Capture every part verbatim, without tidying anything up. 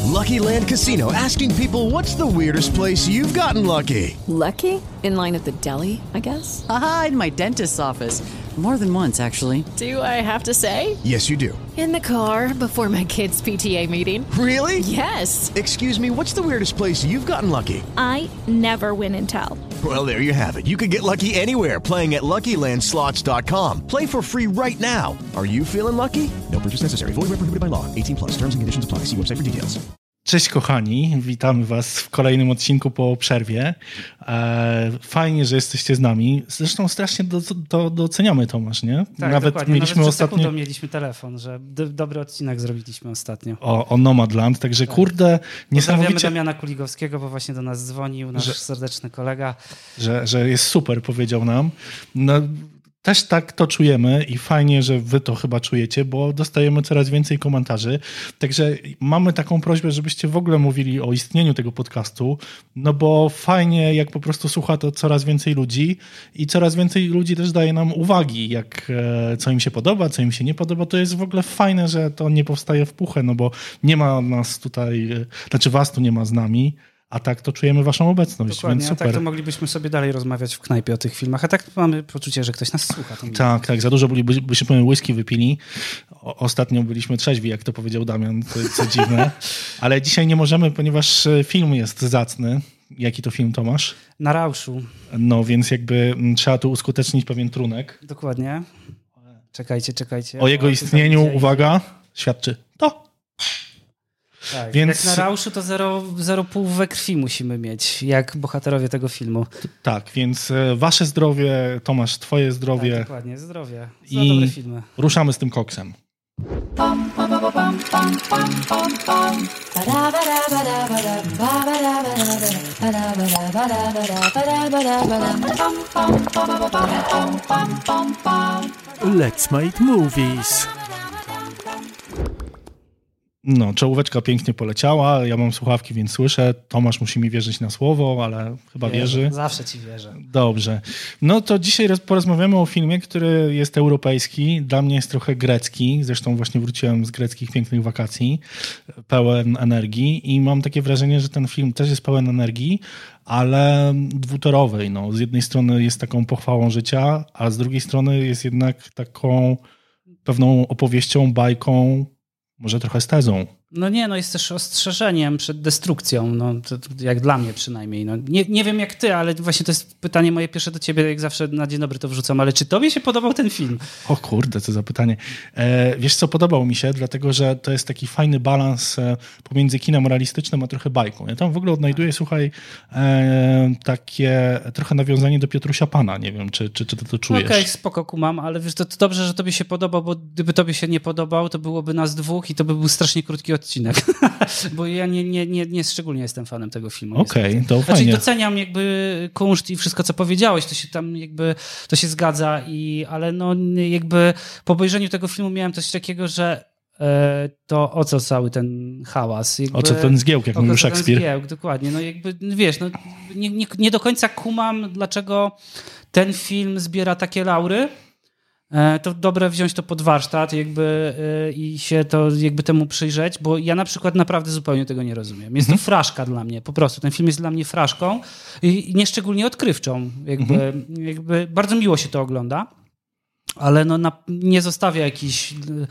Lucky Land Casino, asking people, what's the weirdest place you've gotten lucky? Lucky? In line at the deli, I guess? Aha, in my dentist's office. More than once, actually. Do I have to say? Yes, you do. In the car before my kids' P T A meeting. Really? Yes. Excuse me, what's the weirdest place you've gotten lucky? I never win and tell. Well, there you have it. You can get lucky anywhere, playing at Lucky Land Slots dot com. Play for free right now. Are you feeling lucky? No purchase necessary. Void where prohibited by law. eighteen plus. Terms and conditions apply. See website for details. Cześć kochani, witamy was w kolejnym odcinku po przerwie. E, fajnie, że jesteście z nami. Zresztą strasznie do, do, doceniamy, Tomasz, nie? Tak, Nawet dokładnie. mieliśmy Nawet ostatnio... sekundą mieliśmy telefon, że d- dobry odcinek zrobiliśmy ostatnio. O, o Nomadland, także tak. Kurde, niesamowicie... Pozdrawiamy Damiana Kuligowskiego, bo właśnie do nas dzwonił, nasz że, serdeczny kolega. Że, że jest super, powiedział nam. No, też tak to czujemy i fajnie, że wy to chyba czujecie, bo dostajemy coraz więcej komentarzy. Także mamy taką prośbę, żebyście w ogóle mówili o istnieniu tego podcastu, no bo fajnie, jak po prostu słucha to coraz więcej ludzi i coraz więcej ludzi też daje nam uwagi, jak, co im się podoba, co im się nie podoba. To jest w ogóle fajne, że to nie powstaje w puchę, no bo nie ma nas tutaj, znaczy was tu nie ma z nami, a tak to czujemy waszą obecność, Dokładnie, więc super. A tak to moglibyśmy sobie dalej rozmawiać w knajpie o tych filmach, a tak mamy poczucie, że ktoś nas słucha. Tak, tak, za dużo byśmy whisky wypili. O, ostatnio byliśmy trzeźwi, jak to powiedział Damian, co, co dziwne. Ale dzisiaj nie możemy, ponieważ film jest zacny. Jaki to film, Tomasz? Na Rauszu. No, więc jakby trzeba tu uskutecznić pewien trunek. Dokładnie. Czekajcie, czekajcie. O jego istnieniu, uwaga, świadczy to. Tak, więc... jak na Rauszu to zero, zero pół we krwi musimy mieć, jak bohaterowie tego filmu. Tak, więc wasze zdrowie, Tomasz, twoje zdrowie. Tak, dokładnie, zdrowie. Za I dobre filmy. Ruszamy z tym koksem. Let's make movies. No, czołóweczka pięknie poleciała, ja mam słuchawki, więc słyszę. Tomasz musi mi wierzyć na słowo, ale chyba wierzę, wierzy. Zawsze ci wierzę. Dobrze. No to dzisiaj porozmawiamy o filmie, który jest europejski. Dla mnie jest trochę grecki. Zresztą właśnie wróciłem z greckich pięknych wakacji, pełen energii i mam takie wrażenie, że ten film też jest pełen energii, ale dwutorowej. No, z jednej strony jest taką pochwałą życia, a z drugiej strony jest jednak taką pewną opowieścią, bajką, może trochę z tezą. No nie, no jest też ostrzeżeniem przed destrukcją, no to, to jak dla mnie przynajmniej. No, nie, nie wiem jak ty, ale właśnie to jest pytanie moje pierwsze do ciebie, jak zawsze na dzień dobry to wrzucam, ale czy tobie się podobał ten film? O kurde, co za pytanie. E, wiesz co, podobał mi się, dlatego że to jest taki fajny balans e, pomiędzy kinem realistycznym a trochę bajką. Ja tam w ogóle odnajduję, słuchaj, e, takie trochę nawiązanie do Piotrusia Pana. Nie wiem, czy, czy, czy ty to czujesz. Okej, okay, spoko, kumam, ale wiesz, to, to dobrze, że tobie się podobał, bo gdyby tobie się nie podobał, to byłoby nas dwóch i to by był strasznie krótki odcinek. Bo ja nie, nie, nie, nie szczególnie jestem fanem tego filmu. Okej, okay, to znaczy, fajnie. Doceniam jakby kunszt i wszystko, co powiedziałeś, to się tam jakby, to się zgadza, i, ale no jakby po obejrzeniu tego filmu miałem coś takiego, że e, to o co cały ten hałas. Jakby, o co ten zgiełk, jak mówił Szekspir. Zgiełk, dokładnie. No jakby, wiesz, no, nie, nie, nie do końca kumam, dlaczego ten film zbiera takie laury. To dobre wziąć to pod warsztat jakby i się to jakby temu przyjrzeć, bo ja na przykład naprawdę zupełnie tego nie rozumiem. Jest to fraszka dla mnie, po prostu. Ten film jest dla mnie fraszką i nieszczególnie odkrywczą. Jakby, mhm. jakby bardzo miło się to ogląda, ale no na, nie zostawia jakichś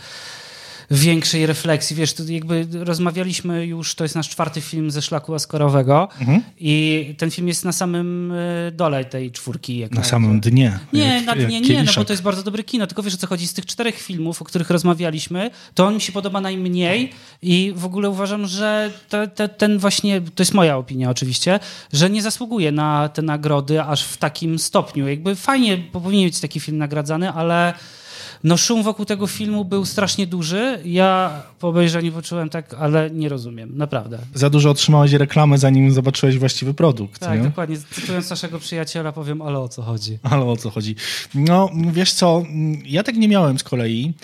większej refleksji. Wiesz, to jakby rozmawialiśmy już, to jest nasz czwarty film ze szlaku oscarowego mhm. i ten film jest na samym dole tej czwórki. Jak na nawet. samym dnie. Nie, jak, na dnie jak nie, no bo to jest bardzo dobre kino. Tylko wiesz, o co chodzi, z tych czterech filmów, o których rozmawialiśmy, to on mi się podoba najmniej i w ogóle uważam, że te, te, ten właśnie, to jest moja opinia oczywiście, że nie zasługuje na te nagrody aż w takim stopniu. Jakby fajnie, bo powinien być taki film nagradzany, ale no szum wokół tego filmu był strasznie duży. Ja po obejrzeniu poczułem tak, ale nie rozumiem, naprawdę. Za dużo otrzymałeś reklamy, zanim zobaczyłeś właściwy produkt. Tak, nie? dokładnie. Cytując naszego przyjaciela powiem, ale o co chodzi? Ale o co chodzi? No, wiesz co, ja tak nie miałem z kolei.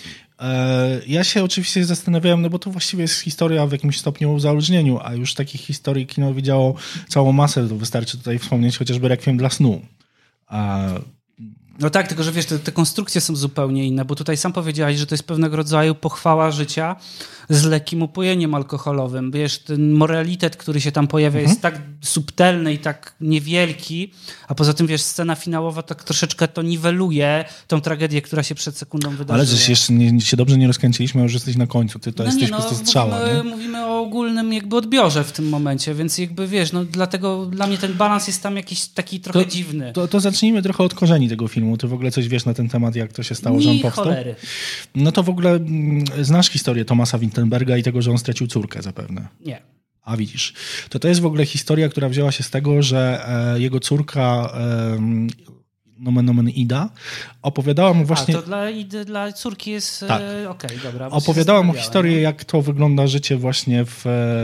Ja się oczywiście zastanawiałem, no bo to właściwie jest historia w jakimś stopniu uzależnieniu, a już takich historii kino widziało całą masę. To wystarczy tutaj wspomnieć chociażby Rekwiem dla snu. A No tak, tylko że wiesz, te, te konstrukcje są zupełnie inne, bo tutaj sam powiedziałeś, że to jest pewnego rodzaju pochwała życia z lekkim upojeniem alkoholowym. Wiesz, ten moralitet, który się tam pojawia, mhm. jest tak subtelny i tak niewielki, a poza tym, wiesz, scena finałowa tak troszeczkę to niweluje tą tragedię, która się przed sekundą wydarzyła. Ale że jeszcze nie, się dobrze nie rozkręciliśmy, a już jesteś na końcu. Ty to no jesteś nie, po prostu no, strzała. Mówimy, nie? mówimy o ogólnym jakby odbiorze w tym momencie, więc jakby wiesz, no dlatego dla mnie ten balans jest tam jakiś taki trochę to, dziwny. To, to zacznijmy trochę od korzeni tego filmu. Ty w ogóle coś wiesz na ten temat, jak to się stało, że on powstał? Cholery. No to w ogóle mm, znasz historię Thomasa Winterberga i tego, że on stracił córkę zapewne. Nie. A widzisz. To to jest w ogóle historia, która wzięła się z tego, że e, jego córka e, nomen nomen Ida opowiadała mu właśnie... A, to dla, Idy, dla córki jest... Tak. E, Okej, okay, dobra. Opowiadała mu historię, no? Jak to wygląda życie właśnie w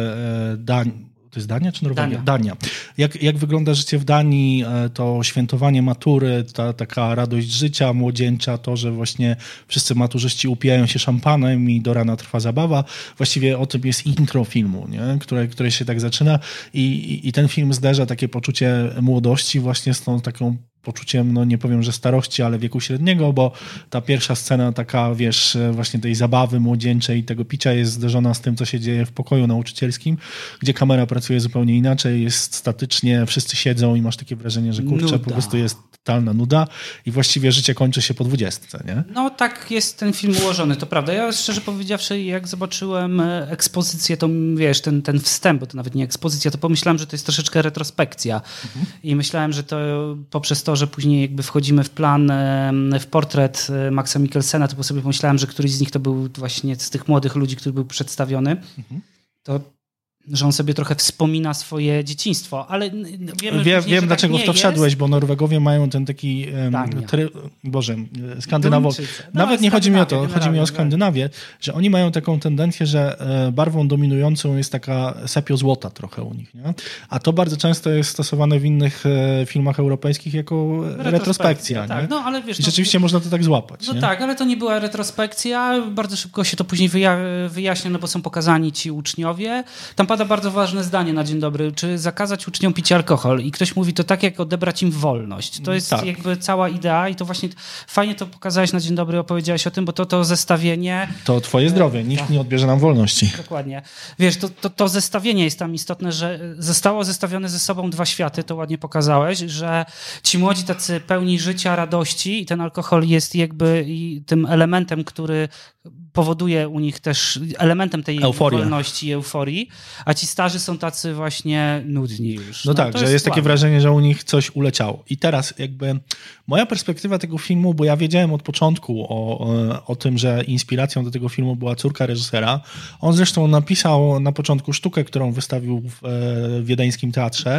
e, Danii. To jest Dania czy Norwegia? Dania. Dania. Jak, jak wygląda życie w Danii, to świętowanie matury, ta taka radość życia młodzieńcza, to, że właśnie wszyscy maturzyści upijają się szampanem i do rana trwa zabawa. Właściwie o tym jest intro filmu, nie? Które, które się tak zaczyna i, i, i ten film zderza takie poczucie młodości właśnie z tą taką poczuciem, no nie powiem, że starości, ale wieku średniego, bo ta pierwsza scena taka, wiesz, właśnie tej zabawy młodzieńczej, tego picia jest zderzona z tym, co się dzieje w pokoju nauczycielskim, gdzie kamera pracuje zupełnie inaczej, jest statycznie, wszyscy siedzą i masz takie wrażenie, że kurczę, nuda. Po prostu jest totalna nuda i właściwie życie kończy się po dwudziestce, nie? No tak jest ten film ułożony, to prawda. Ja szczerze powiedziawszy, jak zobaczyłem ekspozycję, to wiesz, ten, ten wstęp, bo to nawet nie ekspozycja, to pomyślałem, że to jest troszeczkę retrospekcja mhm. i myślałem, że to poprzez to, że później jakby wchodzimy w plan, w portret Maxa Mikkelsena, to sobie pomyślałem, że któryś z nich to był właśnie z tych młodych ludzi, który był przedstawiony, mhm. to że on sobie trochę wspomina swoje dzieciństwo, ale wiemy, Wiem, później, wiem dlaczego tak w to jest. wszedłeś, bo Norwegowie mają ten taki try, Boże, Skandynawowie. No, Nawet nie chodzi mi o to, chodzi mi o Skandynawię, że oni mają taką tendencję, że barwą dominującą jest taka sepio-złota trochę u nich, nie? A to bardzo często jest stosowane w innych filmach europejskich jako retrospekcja. retrospekcja tak, no, ale wiesz, I rzeczywiście no, można to tak złapać. No nie? tak, ale to nie była retrospekcja, bardzo szybko się to później wyja- wyjaśnia, no bo są pokazani ci uczniowie. Tam pada bardzo ważne zdanie na dzień dobry. Czy zakazać uczniom pić alkohol? I ktoś mówi to tak, jak odebrać im wolność. To jest tak. jakby cała idea i to właśnie fajnie to pokazałeś na dzień dobry, opowiedziałeś o tym, bo to to zestawienie... To twoje zdrowie. Nikt tak. nie odbierze nam wolności. Dokładnie. Wiesz, to, to, to zestawienie jest tam istotne, że zostało zestawione ze sobą dwa światy, to ładnie pokazałeś, że ci młodzi tacy pełni życia, radości i ten alkohol jest jakby i tym elementem, który powoduje u nich też elementem tej Euforia. wolności i euforii, a ci starzy są tacy właśnie nudni już. No, no tak, że jest, jest takie wrażenie, że u nich coś uleciało. I teraz jakby moja perspektywa tego filmu, bo ja wiedziałem od początku o, o, o tym, że inspiracją do tego filmu była córka reżysera. On zresztą napisał na początku sztukę, którą wystawił w e, wiedeńskim teatrze,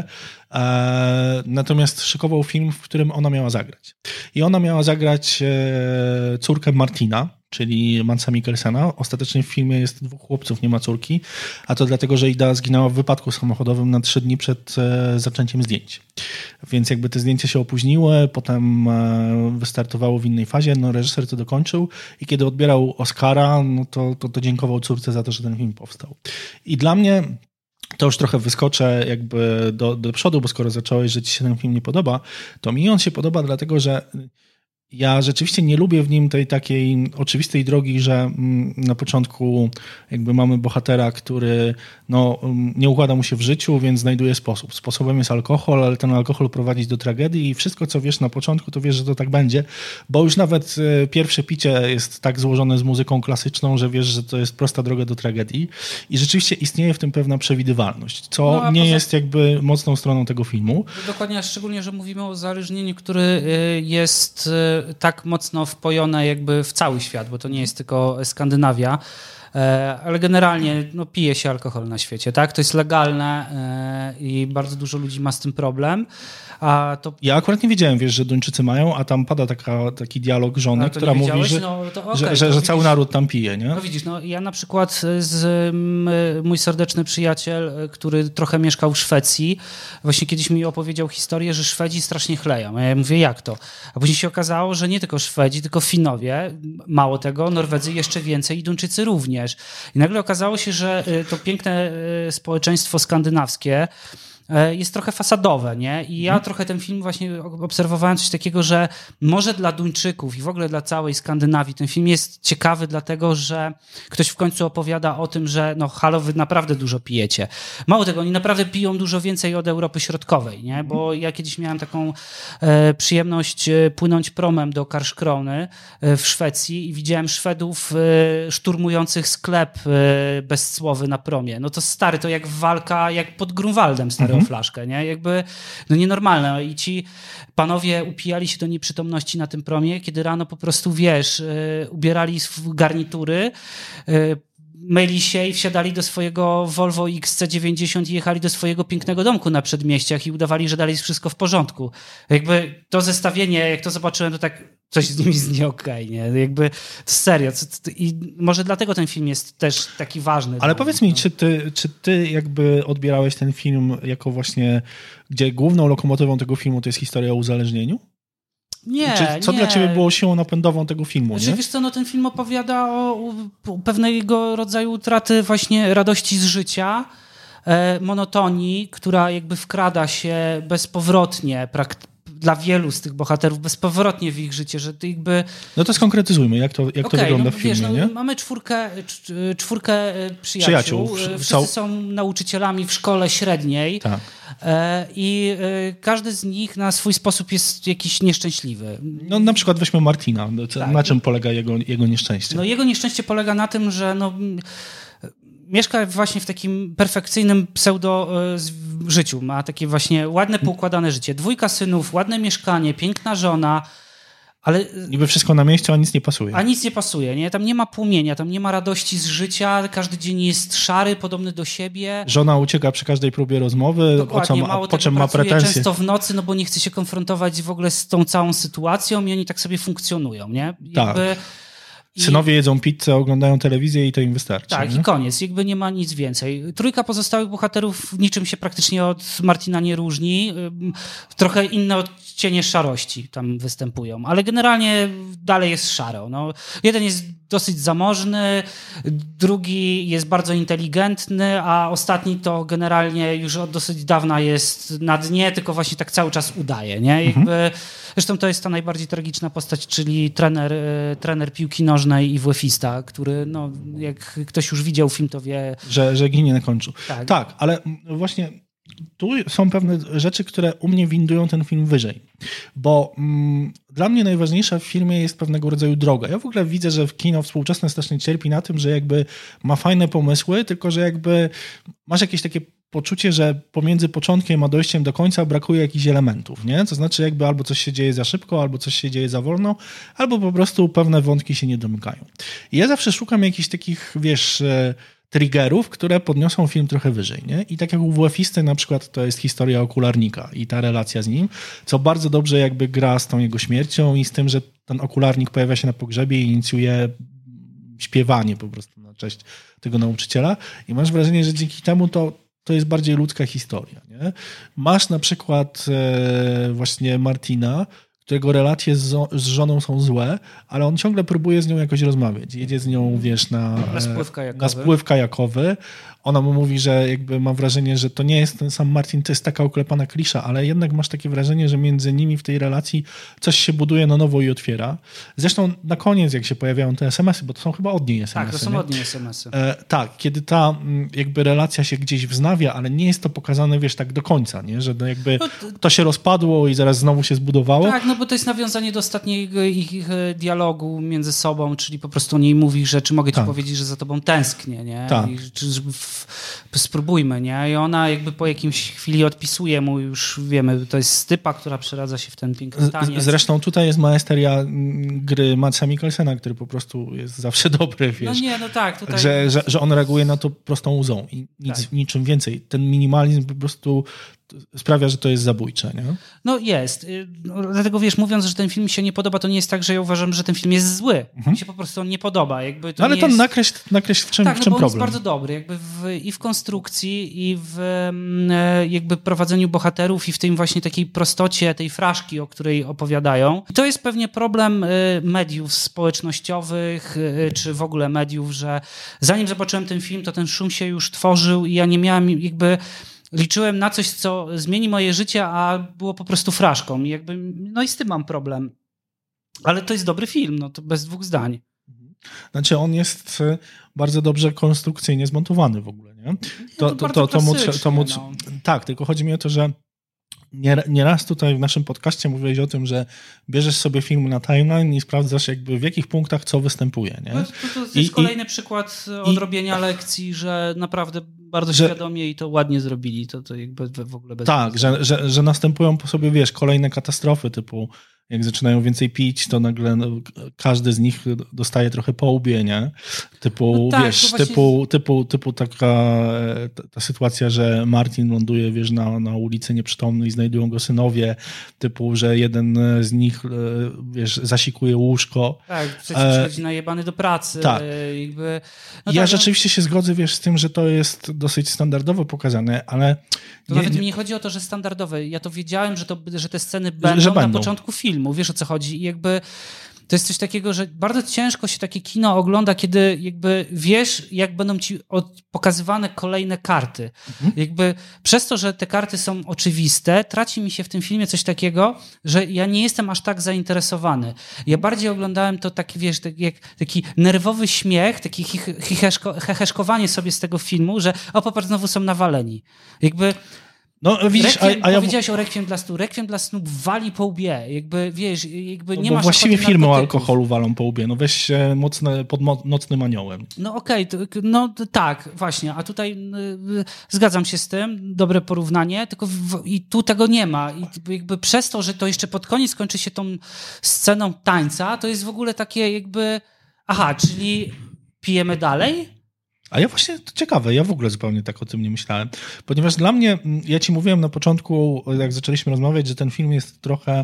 e, natomiast szykował film, w którym ona miała zagrać. I ona miała zagrać e, córkę Martina, czyli Madsa Mikkelsena. Ostatecznie w filmie jest dwóch chłopców, nie ma córki, a to dlatego, że Ida zginęła w wypadku samochodowym na trzy dni przed e, zaczęciem zdjęć. Więc jakby te zdjęcia się opóźniły, potem e, wystartowało w innej fazie, no reżyser to dokończył i kiedy odbierał Oscara, no to, to, to dziękował córce za to, że ten film powstał. I dla mnie to już trochę wyskoczę jakby do, do przodu, bo skoro zacząłeś, że ci się ten film nie podoba, to mi on się podoba dlatego, że ja rzeczywiście nie lubię w nim tej takiej oczywistej drogi, że na początku jakby mamy bohatera, który no, nie układa mu się w życiu, więc znajduje sposób. Sposobem jest alkohol, ale ten alkohol prowadzi do tragedii i wszystko, co wiesz na początku, to wiesz, że to tak będzie, bo już nawet pierwsze picie jest tak złożone z muzyką klasyczną, że wiesz, że to jest prosta droga do tragedii i rzeczywiście istnieje w tym pewna przewidywalność, co no, nie poza... jest jakby mocną stroną tego filmu. Dokładnie, szczególnie, że mówimy o uzależnieniu, który jest tak mocno wpojone jakby w cały świat, bo to nie jest tylko Skandynawia, ale generalnie no, pije się alkohol na świecie, tak? To jest legalne i bardzo dużo ludzi ma z tym problem. A to... Ja akurat nie wiedziałem, wiesz, że Duńczycy mają, a tam pada taka, taki dialog żony, która mówi, że, no, to okay, że, że, że cały naród tam pije, nie? No widzisz, no ja na przykład z mój serdeczny przyjaciel, który trochę mieszkał w Szwecji, właśnie kiedyś mi opowiedział historię, że Szwedzi strasznie chleją. A ja mówię, jak to? A później się okazało, że nie tylko Szwedzi, tylko Finowie, mało tego, Norwedzy jeszcze więcej i Duńczycy również. I nagle okazało się, że to piękne społeczeństwo skandynawskie jest trochę fasadowe, nie? I ja hmm. trochę ten film właśnie obserwowałem coś takiego, że może dla Duńczyków i w ogóle dla całej Skandynawii ten film jest ciekawy dlatego, że ktoś w końcu opowiada o tym, że no halo, wy naprawdę dużo pijecie. Mało tego, oni naprawdę piją dużo więcej od Europy Środkowej, nie? Bo ja kiedyś miałem taką e, przyjemność e, płynąć promem do Karlskrony e, w Szwecji i widziałem Szwedów e, szturmujących sklep e, bezcłowy na promie. No to stary, to jak walka, jak pod Grunwaldem stary mhm. o flaszkę, nie? Jakby, no nienormalne. I ci panowie upijali się do nieprzytomności na tym promie, kiedy rano po prostu, wiesz, e, ubierali garnitury, e, myli się i wsiadali do swojego Volvo X C dziewięćdziesiąt i jechali do swojego pięknego domku na przedmieściach i udawali, że dalej jest wszystko w porządku. Jakby to zestawienie, jak to zobaczyłem, to tak coś z nimi jest nie okej, nie? Jakby serio. I może dlatego ten film jest też taki ważny. Ale powiedz mi, czy ty, czy ty jakby odbierałeś ten film jako właśnie, gdzie główną lokomotywą tego filmu to jest historia o uzależnieniu? Nie, Czy, co nie. dla ciebie było siłą napędową tego filmu? Znaczy, nie? wiesz co, no ten film opowiada o, o pewnego rodzaju utraty właśnie radości z życia, e, monotonii, która jakby wkrada się bezpowrotnie praktycznie dla wielu z tych bohaterów bezpowrotnie w ich życie, że to jakby... No to skonkretyzujmy, jak to, jak okay, to wygląda no, w filmie, wiesz, nie? No, mamy czwórkę, czwórkę przyjaciół. przyjaciół. Wszyscy są... są nauczycielami w szkole średniej tak. i każdy z nich na swój sposób jest jakiś nieszczęśliwy. No na przykład weźmy Martina. Tak. Na czym polega jego, jego nieszczęście? No jego nieszczęście polega na tym, że no... mieszka właśnie w takim perfekcyjnym pseudo życiu. Ma takie właśnie ładne, poukładane życie. Dwójka synów, ładne mieszkanie, piękna żona, ale... Niby wszystko na miejscu, a nic nie pasuje. A nic nie pasuje, nie? Tam nie ma płomienia, tam nie ma radości z życia, każdy dzień jest szary, podobny do siebie. Żona ucieka przy każdej próbie rozmowy, Dokładnie, o co ma, mało po czym tego, ma pretensje. często w nocy, no bo nie chce się konfrontować w ogóle z tą całą sytuacją i oni tak sobie funkcjonują, nie? Jakby... Tak. Synowie jedzą pizzę, oglądają telewizję i to im wystarczy. Tak, nie? i koniec. Jakby nie ma nic więcej. Trójka pozostałych bohaterów niczym się praktycznie od Martina nie różni. Trochę inne odcienie szarości tam występują, ale generalnie dalej jest szaro. No, jeden jest dosyć zamożny, drugi jest bardzo inteligentny, a ostatni to generalnie już od dosyć dawna jest na dnie, tylko właśnie tak cały czas udaje. Nie? Jakby, mhm. Zresztą to jest ta najbardziej tragiczna postać, czyli trener, trener piłki nożnej i WF-ista, który, no, jak ktoś już widział film, to wie... Że, że ginie na końcu. Tak. tak, ale właśnie tu są pewne rzeczy, które u mnie windują ten film wyżej. Bo mm, dla mnie najważniejsza w filmie jest pewnego rodzaju droga. Ja w ogóle widzę, że kino współczesne strasznie cierpi na tym, że jakby ma fajne pomysły, tylko że jakby masz jakieś takie poczucie, że pomiędzy początkiem a dojściem do końca brakuje jakichś elementów, nie? To znaczy jakby albo coś się dzieje za szybko, albo coś się dzieje za wolno, albo po prostu pewne wątki się nie domykają. I ja zawsze szukam jakichś takich, wiesz, triggerów, które podniosą film trochę wyżej, nie? I tak jak u WF-isty na przykład to jest historia okularnika i ta relacja z nim, co bardzo dobrze jakby gra z tą jego śmiercią i z tym, że ten okularnik pojawia się na pogrzebie i inicjuje śpiewanie po prostu na cześć tego nauczyciela i masz wrażenie, że dzięki temu to to jest bardziej ludzka historia. Nie? Masz na przykład e, właśnie Martina, którego relacje z, z żoną są złe, ale on ciągle próbuje z nią jakoś rozmawiać. Jedzie z nią, wiesz, na, na spływ kajakowy. Na spływ kajakowy. Ona mu mówi, że jakby mam wrażenie, że to nie jest ten sam Martin, to jest taka oklepana klisza, ale jednak masz takie wrażenie, że między nimi w tej relacji coś się buduje na nowo i otwiera. Zresztą na koniec, jak się pojawiają te es em esy, bo to są chyba od niej es em esy. Tak, to są nie? od niej es em esy. E, tak, kiedy ta jakby relacja się gdzieś wznawia, ale nie jest to pokazane, wiesz, tak do końca, nie? Że no jakby no to... to się rozpadło i zaraz znowu się zbudowało. Tak, no bo to jest nawiązanie do ostatniego ich, ich dialogu między sobą, czyli po prostu o niej mówi, że czy mogę ci tak. powiedzieć, że za tobą tęsknię, nie? Tak. I, czy, w, spróbujmy, nie? I ona jakby po jakimś chwili odpisuje mu, już wiemy, to jest stypa, która przeradza się w ten piękny taniec. Zresztą tutaj jest maesteria gry Madsa Mikkelsena, który po prostu jest zawsze dobry, wiesz. No nie, no tak. Tutaj... Że, że, że on reaguje na to prostą łzą i nic, tak. niczym więcej. Ten minimalizm po prostu sprawia, że to jest zabójcze, nie? No jest. No, dlatego wiesz, mówiąc, że ten film mi się nie podoba, to nie jest tak, że ja uważam, że ten film jest zły. Mhm. Mi się po prostu on nie podoba. Jakby to no ale nie to jest... nakreśl, nakreśl w czym, tak, w czym no bo problem. on jest bardzo dobry. Jakby w, i w konstrukcji, i w jakby prowadzeniu bohaterów, i w tym właśnie takiej prostocie tej fraszki, o której opowiadają. I to jest pewnie problem mediów społecznościowych, czy w ogóle mediów, że zanim zobaczyłem ten film, to ten szum się już tworzył i ja nie miałem jakby liczyłem na coś, co zmieni moje życie, a było po prostu fraszką. I jakby, no i z tym mam problem. Ale to jest dobry film, no to bez dwóch zdań. Znaczy on jest bardzo dobrze konstrukcyjnie zmontowany w ogóle, nie? To, to, to, to, to, móc, to móc, no. Tak, tylko chodzi mi o to, że nieraz tutaj w naszym podcaście mówiłeś o tym, że bierzesz sobie film na timeline i sprawdzasz jakby w jakich punktach co występuje, nie? No, to, to jest I, kolejny i, przykład odrobienia i, lekcji, że naprawdę bardzo że, świadomie i to ładnie zrobili, to, to jakby w ogóle bez... Tak, że, że, że następują po sobie, wiesz, kolejne katastrofy typu jak zaczynają więcej pić, to nagle no, każdy z nich dostaje trochę po łbie, nie? Typu, no tak, wiesz, właśnie... typu, typu, typu taka ta, ta sytuacja, że Martin ląduje, wiesz, na, na ulicy nieprzytomny i znajdują go synowie, typu, że jeden z nich, wiesz, zasikuje łóżko. Tak, przecież przychodzi e... najebany do pracy. Tak. Jakby... No ja tak, rzeczywiście no... się zgodzę, wiesz, z tym, że to jest dosyć standardowo pokazane, ale... To nie, nawet nie... mi nie chodzi o to, że standardowe. Ja to wiedziałem, że, to, że te sceny będą, że na będą. początku filmu. Wiesz, o co chodzi. I jakby to jest coś takiego, że bardzo ciężko się takie kino ogląda, kiedy jakby wiesz, jak będą ci od, pokazywane kolejne karty. Mhm. Jakby przez to, że te karty są oczywiste, traci mi się w tym filmie coś takiego, że ja nie jestem aż tak zainteresowany. Ja bardziej oglądałem to taki, wiesz, taki, jak, taki nerwowy śmiech, takie heheszkowanie sobie z tego filmu, że o, popatrz, znowu są nawaleni. Jakby... No, widzisz, Requiem, a, a ja... Powiedziałeś o Requiem dla snu. Requiem dla snu wali po łbie. Jakby, wiesz, jakby nie no, masz... Właściwie filmy o alkoholu walą po łbie. No weź się mocne, pod mo- nocnym aniołem. No okej, okay, no tak, właśnie. A tutaj y, zgadzam się z tym, dobre porównanie, tylko w, i tu tego nie ma. I jakby przez to, że to jeszcze pod koniec kończy się tą sceną tańca, to jest w ogóle takie jakby... Aha, czyli pijemy dalej? A ja właśnie, to ciekawe, ja w ogóle zupełnie tak o tym nie myślałem, ponieważ dla mnie, ja ci mówiłem na początku, jak zaczęliśmy rozmawiać, że ten film jest trochę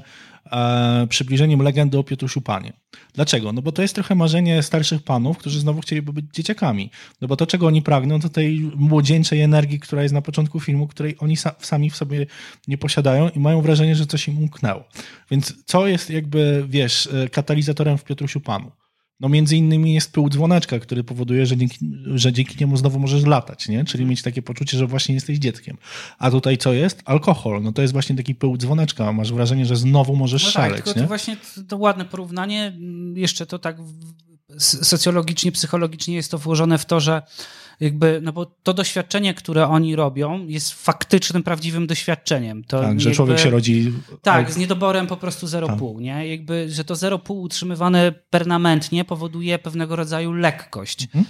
e, przybliżeniem legendy o Piotrusiu Panie. Dlaczego? No bo to jest trochę marzenie starszych panów, którzy znowu chcieliby być dzieciakami. No bo to, czego oni pragną, to tej młodzieńczej energii, która jest na początku filmu, której oni sa- sami w sobie nie posiadają i mają wrażenie, że coś im umknęło. Więc co jest jakby, wiesz, katalizatorem w Piotrusiu Panu? No między innymi jest pył dzwoneczka, który powoduje, że dzięki, że dzięki niemu znowu możesz latać, nie? Czyli mieć takie poczucie, że właśnie jesteś dzieckiem. A tutaj co jest? Alkohol. No to jest właśnie taki pył dzwoneczka. Masz wrażenie, że znowu możesz no szaleć, tak, tylko nie? To właśnie to, to ładne porównanie. Jeszcze to tak socjologicznie, psychologicznie jest to włożone w to, że jakby, no bo to doświadczenie, które oni robią, jest faktycznym, prawdziwym doświadczeniem. To tak, że jakby, człowiek się rodzi... Tak, z niedoborem po prostu zero przecinek pięć, tak. nie? Jakby, że to zero przecinek pięć utrzymywane permanentnie powoduje pewnego rodzaju lekkość. Mhm.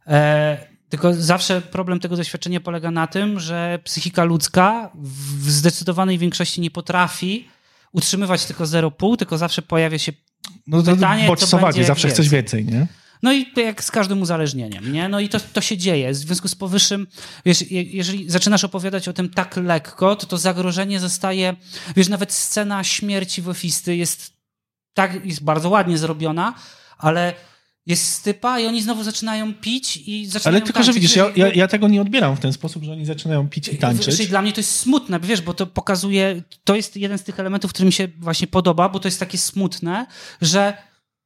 E, tylko zawsze problem tego doświadczenia polega na tym, że psychika ludzka w zdecydowanej większości nie potrafi utrzymywać tylko zero przecinek pięć, tylko zawsze pojawia się no to pytanie, bodźcowanie, zawsze chcesz więcej, nie? No i jak z każdym uzależnieniem, nie? No i to, to się dzieje. W związku z powyższym, wiesz, jeżeli zaczynasz opowiadać o tym tak lekko, to to zagrożenie zostaje, wiesz, nawet scena śmierci Wefisty jest tak, jest bardzo ładnie zrobiona, ale jest stypa i oni znowu zaczynają pić i zaczynają Ale tylko, tańczyć. że widzisz, ja, ja, ja tego nie odbieram w ten sposób, że oni zaczynają pić i tańczyć. Czyli dla mnie to jest smutne, wiesz, bo to pokazuje, to jest jeden z tych elementów, który mi się właśnie podoba, bo to jest takie smutne, że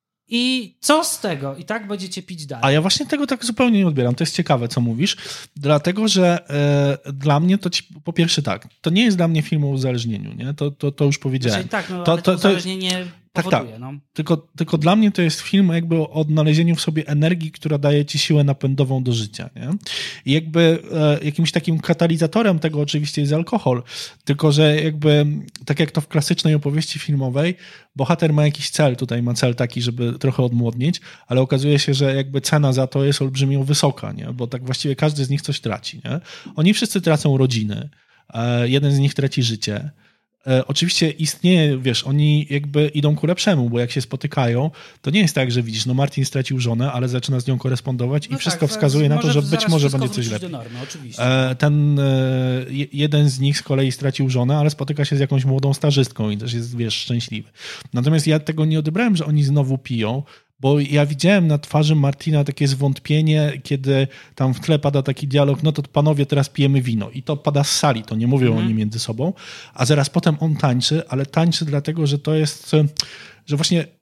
i co z tego? I tak będziecie pić dalej. A ja właśnie tego tak zupełnie nie odbieram. To jest ciekawe, co mówisz. Dlatego, że e, dla mnie to ci, po pierwsze tak, to nie jest dla mnie film o uzależnieniu, nie? To, to, to już powiedziałem. Znaczy, tak, no, to, ale to, to uzależnienie tak, powoduje. tak. No. Tylko, tylko dla mnie to jest film jakby o odnalezieniu w sobie energii, która daje ci siłę napędową do życia, nie? I jakby e, jakimś takim katalizatorem tego oczywiście jest alkohol, tylko że jakby, tak jak to w klasycznej opowieści filmowej, bohater ma jakiś cel, tutaj ma cel taki, żeby trochę odmłodnieć, ale okazuje się, że jakby cena za to jest olbrzymio wysoka, nie? Bo tak właściwie każdy z nich coś traci, nie? Oni wszyscy tracą rodziny, e, jeden z nich traci życie. E, oczywiście istnieje, wiesz, oni jakby idą ku lepszemu, bo jak się spotykają, to nie jest tak, że widzisz, no Martin stracił żonę, ale zaczyna z nią korespondować no i wszystko tak, wskazuje na to, że być może będzie coś lepiej. lepiej. Normy, oczywiście. E, ten e, jeden z nich z kolei stracił żonę, ale spotyka się z jakąś młodą stażystką i też jest, wiesz, szczęśliwy. Natomiast ja tego nie odebrałem, że oni znowu piją, bo ja widziałem na twarzy Martina takie zwątpienie, kiedy tam w tle pada taki dialog, no to panowie, teraz pijemy wino. I to pada z sali, to nie mówią mm. oni między sobą. A zaraz potem on tańczy, ale tańczy dlatego, że to jest, że właśnie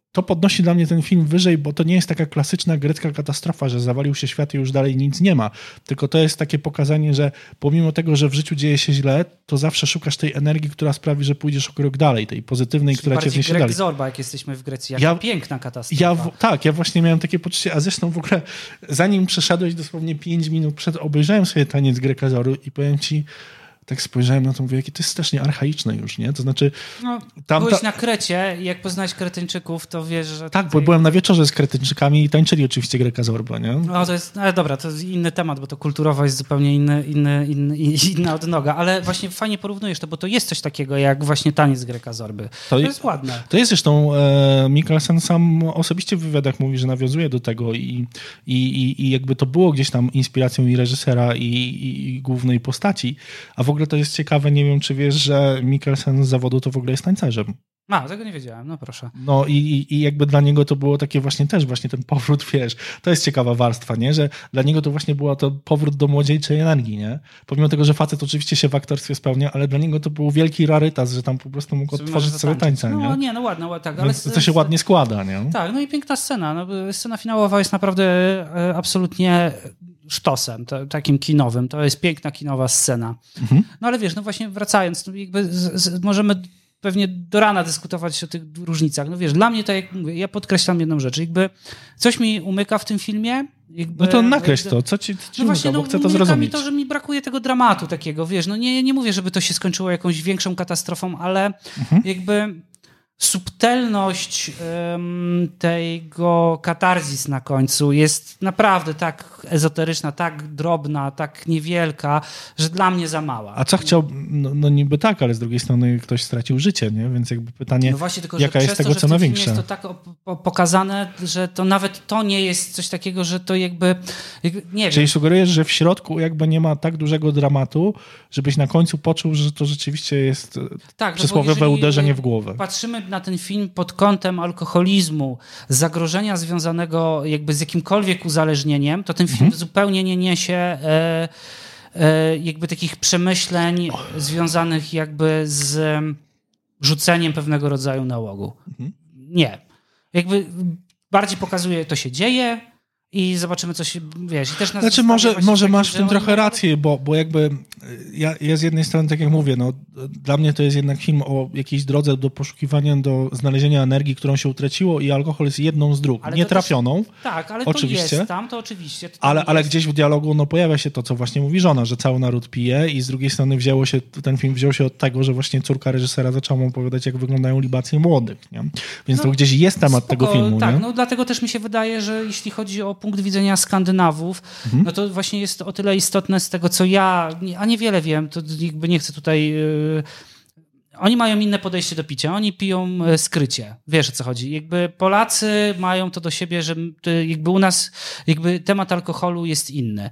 to podnosi dla mnie ten film wyżej, bo to nie jest taka klasyczna grecka katastrofa, że zawalił się świat i już dalej nic nie ma. Tylko to jest takie pokazanie, że pomimo tego, że w życiu dzieje się źle, to zawsze szukasz tej energii, która sprawi, że pójdziesz o krok dalej, tej pozytywnej, Czyli która cię wniesie Greg dalej. Zorba, jak jesteśmy w Grecji. Jaka Ja- piękna katastrofa. Ja, w- tak, ja właśnie miałem takie poczucie, a zresztą w ogóle zanim przeszedłeś dosłownie pięć minut przed, obejrzałem sobie taniec Greka Zoru i powiem ci, tak spojrzałem na to, mówię, jakie to jest strasznie archaiczne już, nie? To znaczy, No, tam byłeś ta- na Krecie i jak poznałeś Kretyńczyków, to wiesz, że... tak, bo tutaj- byłem na wieczorze z Kretyńczykami i tańczyli oczywiście Greka Zorba, nie? No to jest, ale dobra, to jest inny temat, bo to kulturowo jest zupełnie inny, inny, inny, inna odnoga, ale właśnie fajnie porównujesz to, bo to jest coś takiego jak właśnie taniec Greka Zorby. To, To jest ładne. To jest zresztą, e, Mikkelsen sam osobiście w wywiadach mówi, że nawiązuje do tego i, i, i, i jakby to było gdzieś tam inspiracją i reżysera i, i, i głównej postaci, a w ogóle to jest ciekawe, nie wiem czy wiesz, że Mikkelsen z zawodu to w ogóle jest tańcerzem. A, tego nie wiedziałem, no proszę. No i, i, i jakby dla niego to było takie właśnie też właśnie ten powrót, wiesz, to jest ciekawa warstwa, nie, że dla niego to właśnie była to powrót do młodzieńczej energii, nie, pomimo tego, że facet oczywiście się w aktorstwie spełnia, ale dla niego to był wielki rarytas, że tam po prostu mógł Sobie odtworzyć może sobie zatańczyć. tańce, No nie, nie, no ładne, ładne tak, ale... Więc to się ładnie składa, nie. Tak, no i piękna scena. No, scena finałowa jest naprawdę e, absolutnie sztosem, to, takim kinowym. To jest piękna kinowa scena. Mhm. No ale wiesz, no właśnie wracając, no jakby z, z, możemy pewnie do rana dyskutować o tych różnicach. No wiesz, dla mnie to, jak mówię, ja podkreślam jedną rzecz. Jakby coś mi umyka w tym filmie. Jakby, No to nakreśl to, co ci, co ci no właśnie, umyka, no, bo chcę to umyka mi zrozumieć. to, że mi brakuje tego dramatu takiego, wiesz, no nie, nie mówię, żeby to się skończyło jakąś większą katastrofą, ale Mhm. jakby subtelność um, tego katarzis na końcu jest naprawdę tak ezoteryczna, tak drobna, tak niewielka, że dla mnie za mała. A co chciał, no, no niby tak, ale z drugiej strony ktoś stracił życie, nie? Więc jakby pytanie, No właśnie, tylko, jaka że jest przez tego to, że w cena tym filmie większa? jest to tak op- po- pokazane, że to nawet to nie jest coś takiego, że to jakby, jakby nie Czyli wiem. sugerujesz, że w środku jakby nie ma tak dużego dramatu, żebyś na końcu poczuł, że to rzeczywiście jest Tak, no bo przysłowiowe jeżeli uderzenie w głowę. Patrzymy na ten film pod kątem alkoholizmu, zagrożenia związanego jakby z jakimkolwiek uzależnieniem, to ten film Mhm. zupełnie nie niesie e, e, jakby takich przemyśleń związanych jakby z em, rzuceniem pewnego rodzaju nałogu. Mhm. Nie. Jakby bardziej pokazuje, to się dzieje i zobaczymy, co się, wiesz, i też nas Znaczy zostawia może, właśnie może taki, masz w że tym oni trochę mogą- rację, bo, bo jakby ja, ja z jednej strony, tak jak mówię, no, dla mnie to jest jednak film o jakiejś drodze do poszukiwania, do znalezienia energii, którą się utraciło i alkohol jest jedną z dróg, Ale to nietrafioną, Tak, ale Oczywiście. to jest tam, to oczywiście. To tam ale, ale jest. gdzieś w dialogu no, pojawia się to, co właśnie mówi żona, że cały naród pije i z drugiej strony wzięło się, ten film wziął się od tego, że właśnie córka reżysera zaczęła mu opowiadać, jak wyglądają libacje młodych, nie? Więc No, to gdzieś jest temat Spoko, tego filmu, tak, nie? no dlatego też mi się wydaje, że jeśli chodzi o punkt widzenia Skandynawów, Mhm. no to właśnie jest o tyle istotne z tego, co ja, a niewiele wiem, to jakby nie chcę tutaj... Yy, oni mają inne podejście do picia, oni piją e, skrycie, wiesz o co chodzi. Jakby Polacy mają to do siebie, że to jakby u nas jakby temat alkoholu jest inny.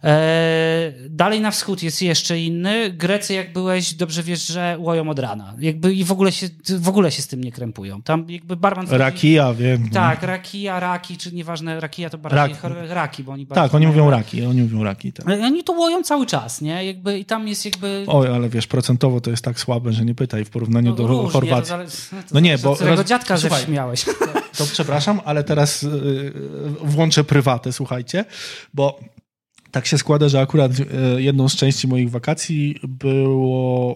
E, dalej na wschód jest jeszcze inny. Grecy, jak byłeś, dobrze wiesz, że łoją od rana. Jakby i w ogóle się, w ogóle się z tym nie krępują. Tam jakby barman... Rakija, wiem. nie? Tak, rakija, raki, czy nieważne, rakija to bardziej Rak. chor- raki, bo oni bardziej Tak, oni mają- mówią raki, oni mówią raki, tak. Ale oni to łoją cały czas, nie? Jakby i tam jest jakby... Oj, ale wiesz, procentowo to jest tak słabe, że nie pytaj w porównaniu do różnie, Chorwacji. To zale- to No nie, zależy, bo od którego roz- dziadka Słuchaj. ześmiałeś. To przepraszam, ale teraz yy, włączę prywatę, słuchajcie, bo tak się składa, że akurat yy, jedną z części moich wakacji było,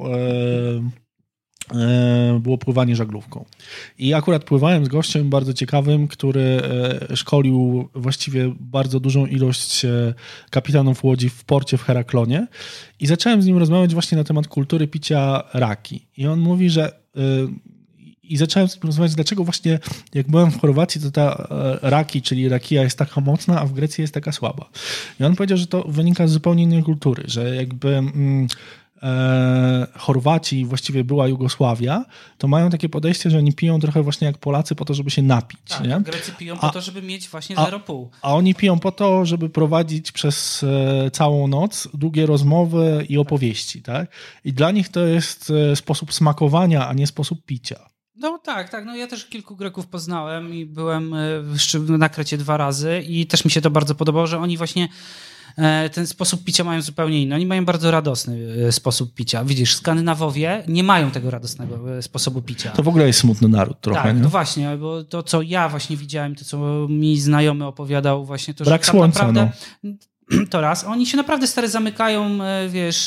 yy, yy, było pływanie żaglówką. I akurat pływałem z gościem bardzo ciekawym, który yy, szkolił właściwie bardzo dużą ilość yy, kapitanów łodzi w porcie w Heraklonie i zacząłem z nim rozmawiać właśnie na temat kultury picia raki. I on mówi, że yy, I zacząłem z nim rozmawiać, dlaczego właśnie jak byłem w Chorwacji, to ta e, raki, czyli rakija jest taka mocna, a w Grecji jest taka słaba. I on powiedział, że to wynika z zupełnie innej kultury, że jakby mm, e, Chorwaci, właściwie była Jugosławia, to mają takie podejście, że oni piją trochę właśnie jak Polacy po to, żeby się napić. Tak, nie? Grecy piją A- po to, żeby mieć właśnie a- zero przecinek pięć. A oni piją po to, żeby prowadzić przez e, całą noc długie rozmowy i opowieści. Tak? I dla nich to jest e, sposób smakowania, a nie sposób picia. No tak, tak. No ja też kilku Greków poznałem i byłem e, jeszcze na Krecie dwa razy i też mi się to bardzo podobało, że oni właśnie ten sposób picia mają zupełnie inny. Oni mają bardzo radosny sposób picia. Widzisz, Skandynawowie nie mają tego radosnego sposobu picia. To w ogóle jest smutny naród trochę, tak, nie? to właśnie, bo to, co ja właśnie widziałem, to, co mi znajomy opowiadał, właśnie to, Brak że tak słońca, naprawdę... no. To raz. Oni się naprawdę stary zamykają, wiesz,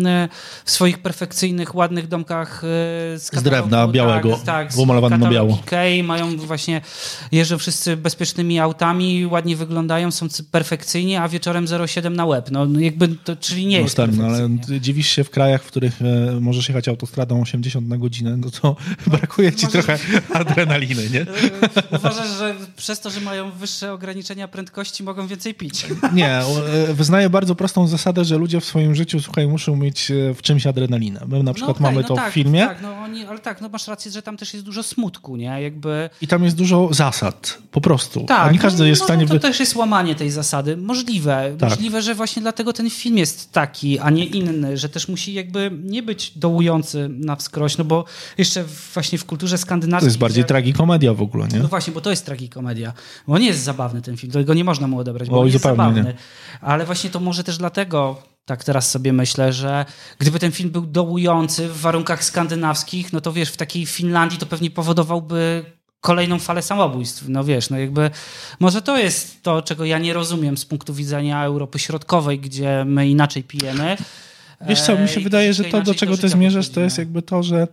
w swoich perfekcyjnych, ładnych domkach z, z drewna białego, tak, tak, pomalowanym na biało. Ikei, mają właśnie, jeżdżą wszyscy bezpiecznymi autami, ładnie wyglądają, są perfekcyjni, a wieczorem zero przecinek siedem na łeb. No jakby to, czyli nie no jest stary, perfekcyjnie. Ale dziwisz się w krajach, w których e, możesz jechać autostradą osiemdziesiąt na godzinę, no to no, brakuje ci możesz... trochę adrenaliny, nie? Uważasz, że przez to, że mają wyższe ograniczenia prędkości, mogą więcej pić? Nie, wyznaję bardzo prostą zasadę, że ludzie w swoim życiu, słuchaj, muszą mieć w czymś adrenalinę. My na przykład no okay, mamy no to tak, w filmie. Tak, no oni, ale tak, no masz rację, że tam też jest dużo smutku, nie? Jakby... I tam jest dużo zasad, po prostu. Tak, a nie każdy no, jest no, w stanie... No to wy... też jest łamanie tej zasady. Możliwe. Tak. Możliwe, że właśnie dlatego ten film jest taki, a nie inny, że też musi jakby nie być dołujący na wskroś, no bo jeszcze właśnie w kulturze skandynawskiej... To jest bardziej jak... tragikomedia w ogóle, nie? No właśnie, bo to jest tragikomedia. Bo nie jest zabawny ten film, tego nie można mu odebrać, bo Oj, on jest zupełnie zabawny. Nie. Ale właśnie to może też dlatego, tak teraz sobie myślę, że gdyby ten film był dołujący w warunkach skandynawskich, no to wiesz, w takiej Finlandii to pewnie powodowałby kolejną falę samobójstw. No wiesz, no jakby może to jest to, czego ja nie rozumiem z punktu widzenia Europy Środkowej, gdzie my inaczej pijemy. Wiesz co, mi się e, wydaje, że to, do czego ty zmierzasz, to jest jakby to, że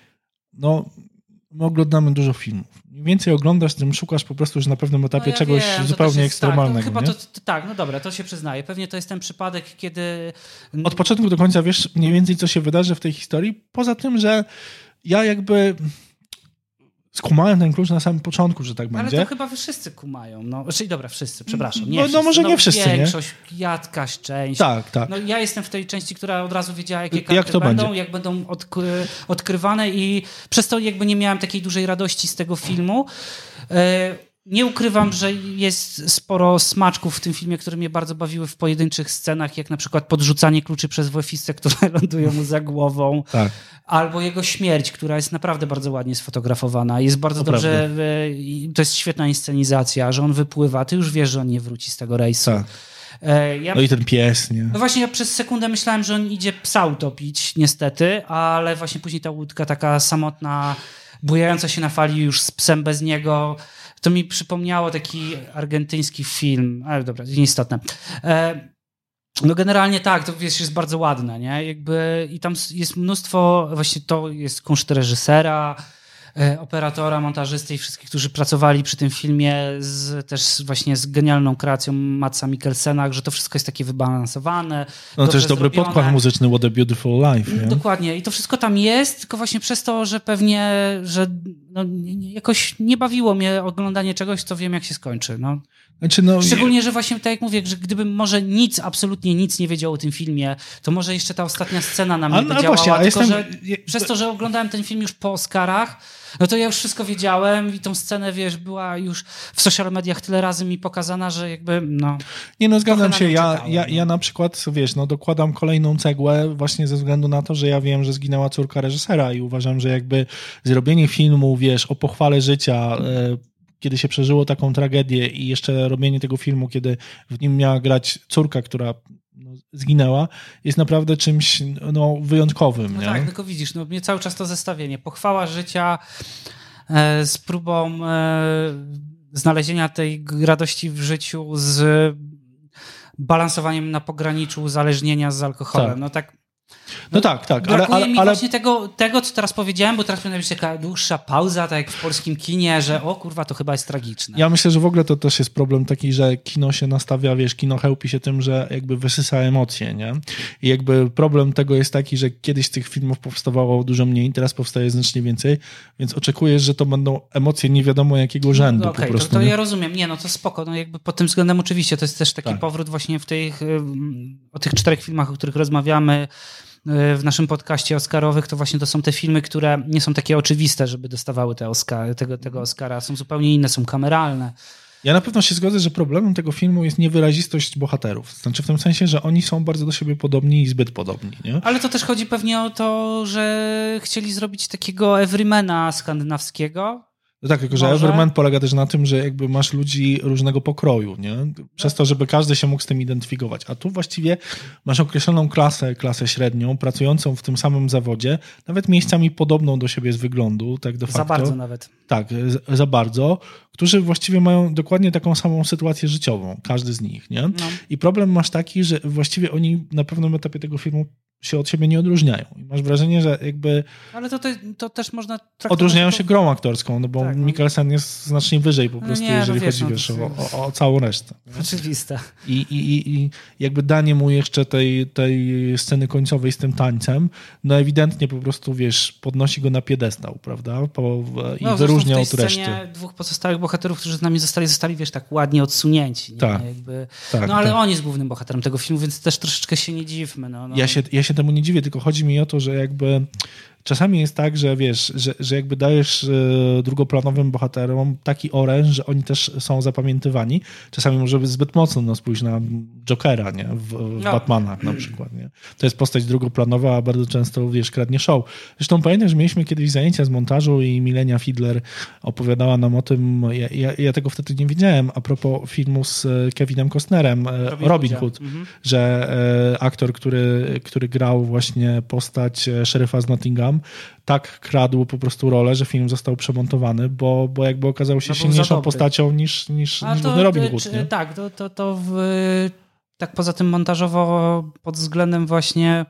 no, my oglądamy dużo filmów. Im więcej oglądasz, tym szukasz po prostu już na pewnym etapie no ja czegoś wiem, zupełnie jest, ekstremalnego. Tak, no, nie? chyba to, to, tak, no dobra, to się przyznaję. Pewnie to jest ten przypadek, kiedy... Od początku do końca wiesz mniej więcej, co się wydarzy w tej historii. Poza tym, że ja jakby... skumałem ten klucz na samym początku, że tak będzie. Ale to chyba wy wszyscy kumają. No, czyli dobra, wszyscy, przepraszam. Nie no, wszyscy. no może nie wszyscy, większość, nie? jakaś część. Tak, tak. No, ja jestem w tej części, która od razu wiedziała, jakie karty jak to będą, będzie? jak będą odk- odkrywane i przez to jakby nie miałem takiej dużej radości z tego filmu. E- Nie ukrywam, że jest sporo smaczków w tym filmie, które mnie bardzo bawiły w pojedynczych scenach, jak na przykład podrzucanie kluczy przez W F-istę, które lądują mu za głową, tak. albo jego śmierć, która jest naprawdę bardzo ładnie sfotografowana. Jest bardzo to dobrze, prawda. To jest świetna inscenizacja, że on wypływa, ty już wiesz, że on nie wróci z tego rejsu. Tak. Ja, no i ten pies, nie? No właśnie ja przez sekundę myślałem, że on idzie psa utopić, niestety, ale właśnie później ta łódka taka samotna, bujająca się na fali już z psem bez niego, to mi przypomniało taki argentyński film, ale dobra, nieistotne. E, no generalnie tak, to wiesz, jest bardzo ładne, nie? Jakby i tam jest mnóstwo, właśnie to jest kunszt reżysera, e, operatora, montażysty i wszystkich, którzy pracowali przy tym filmie z, też właśnie z genialną kreacją Matsa Mikkelsena, że to wszystko jest takie wybalansowane. No też dobry zrobione. podkład muzyczny What a Beautiful Life. Nie? Dokładnie. I to wszystko tam jest, tylko właśnie przez to, że pewnie, że no, jakoś nie bawiło mnie oglądanie czegoś, co wiem, jak się skończy. No. Znaczy, no, Szczególnie, że właśnie tak jak mówię, że gdybym może nic, absolutnie nic nie wiedział o tym filmie, to może jeszcze ta ostatnia scena na mnie a, no, by działała, właśnie, a tylko jestem... że przez to, że oglądałem ten film już po Oscarach, no to ja już wszystko wiedziałem i tą scenę, wiesz, była już w social mediach tyle razy mi pokazana, że jakby, no... Nie no, zgadzam się. Ja, czekałem, ja, no. ja na przykład, wiesz, no dokładam kolejną cegłę właśnie ze względu na to, że ja wiem, że zginęła córka reżysera i uważam, że jakby zrobienie filmu, wiesz, o pochwale życia, e, kiedy się przeżyło taką tragedię i jeszcze robienie tego filmu, kiedy w nim miała grać córka, która no, zginęła, jest naprawdę czymś no, wyjątkowym. No nie? tak, tylko widzisz, no mnie cały czas to zestawienie. Pochwała życia e, z próbą e, znalezienia tej radości w życiu z balansowaniem na pograniczu uzależnienia z alkoholem. Tak. No tak. No, no tak, tak. Brakuje ale, ale, mi ale... właśnie tego, tego, co teraz powiedziałem, bo teraz powinna być taka dłuższa pauza, tak jak w polskim kinie, że o kurwa, to chyba jest tragiczne. Ja myślę, że w ogóle to też jest problem taki, że kino się nastawia, wiesz, kino chełpi się tym, że jakby wysysa emocje, nie? I jakby problem tego jest taki, że kiedyś tych filmów powstawało dużo mniej, teraz powstaje znacznie więcej, więc oczekujesz, że to będą emocje nie wiadomo jakiego rzędu no, okay, po prostu. To, to nie? ja rozumiem. Nie, no to spoko. No jakby pod tym względem oczywiście to jest też taki tak. powrót właśnie w tych, o tych czterech filmach, o których rozmawiamy w naszym podcaście oscarowych, to właśnie to są te filmy, które nie są takie oczywiste, żeby dostawały te Oscar, tego, tego Oscara. Są zupełnie inne, są kameralne. Ja na pewno się zgodzę, że problemem tego filmu jest niewyrazistość bohaterów. Znaczy w tym sensie, że oni są bardzo do siebie podobni i zbyt podobni. Nie? Ale to też chodzi pewnie o to, że chcieli zrobić takiego everymana skandynawskiego. No tak, tylko że Może? Everman polega też na tym, że jakby masz ludzi różnego pokroju, nie? Przez to, żeby każdy się mógł z tym identyfikować. A tu właściwie masz określoną klasę, klasę średnią, pracującą w tym samym zawodzie, nawet miejscami podobną do siebie z wyglądu, tak de facto. Za bardzo nawet. Tak, z- za bardzo, którzy właściwie mają dokładnie taką samą sytuację życiową, każdy z nich, nie? No. I problem masz taki, że właściwie oni na pewnym etapie tego filmu się od siebie nie odróżniają. I masz wrażenie, że jakby Ale to, to, to też można traktować... odróżniają jako- się grą aktorską, no bo Tak, no. Mikkelsen jest znacznie wyżej po No prostu, nie, no jeżeli wiesz, chodzi no to wiesz, jest- o, o, o całą resztę. Oczywiste. I, i, i, I jakby danie mu jeszcze tej, tej sceny końcowej z tym tańcem, no ewidentnie po prostu, wiesz, podnosi go na piedestał, prawda? Po, I No, wyróżnia zresztą od w tej reszty. scenie dwóch pozostałych bohaterów, którzy z nami zostali, zostali, wiesz, tak ładnie odsunięci. Nie? Tak. Jakby... Tak, no ale tak. on jest głównym bohaterem tego filmu, więc też troszeczkę się nie dziwmy. No, no. Ja się, ja się temu nie dziwię, tylko chodzi mi o to, że jakby czasami jest tak, że wiesz, że, że jakby dajesz e, drugoplanowym bohaterom taki oręż, że oni też są zapamiętywani. Czasami może być zbyt mocno, no spójrz na Jokera, nie? W, w No. Batmanach na przykład, nie? To jest postać drugoplanowa, a bardzo często, wiesz, kradnie show. Zresztą pamiętam, że mieliśmy kiedyś zajęcia z montażu i Milenia Fidler opowiadała nam o tym, ja, ja, ja tego wtedy nie wiedziałem, a propos filmu z e, Kevinem Costnerem, e, Robin Robin Hoodzie. Hood, Mhm. że e, aktor, który, który grał właśnie postać e, szeryfa z Nottingham, tak kradł po prostu rolę, że film został przemontowany, bo, bo jakby okazał się No był za silniejszą dobry. postacią niż, niż, A niż to, główny Robin e, Hood. czy- Nie? Tak, to, to, to w, tak poza tym montażowo pod względem właśnie,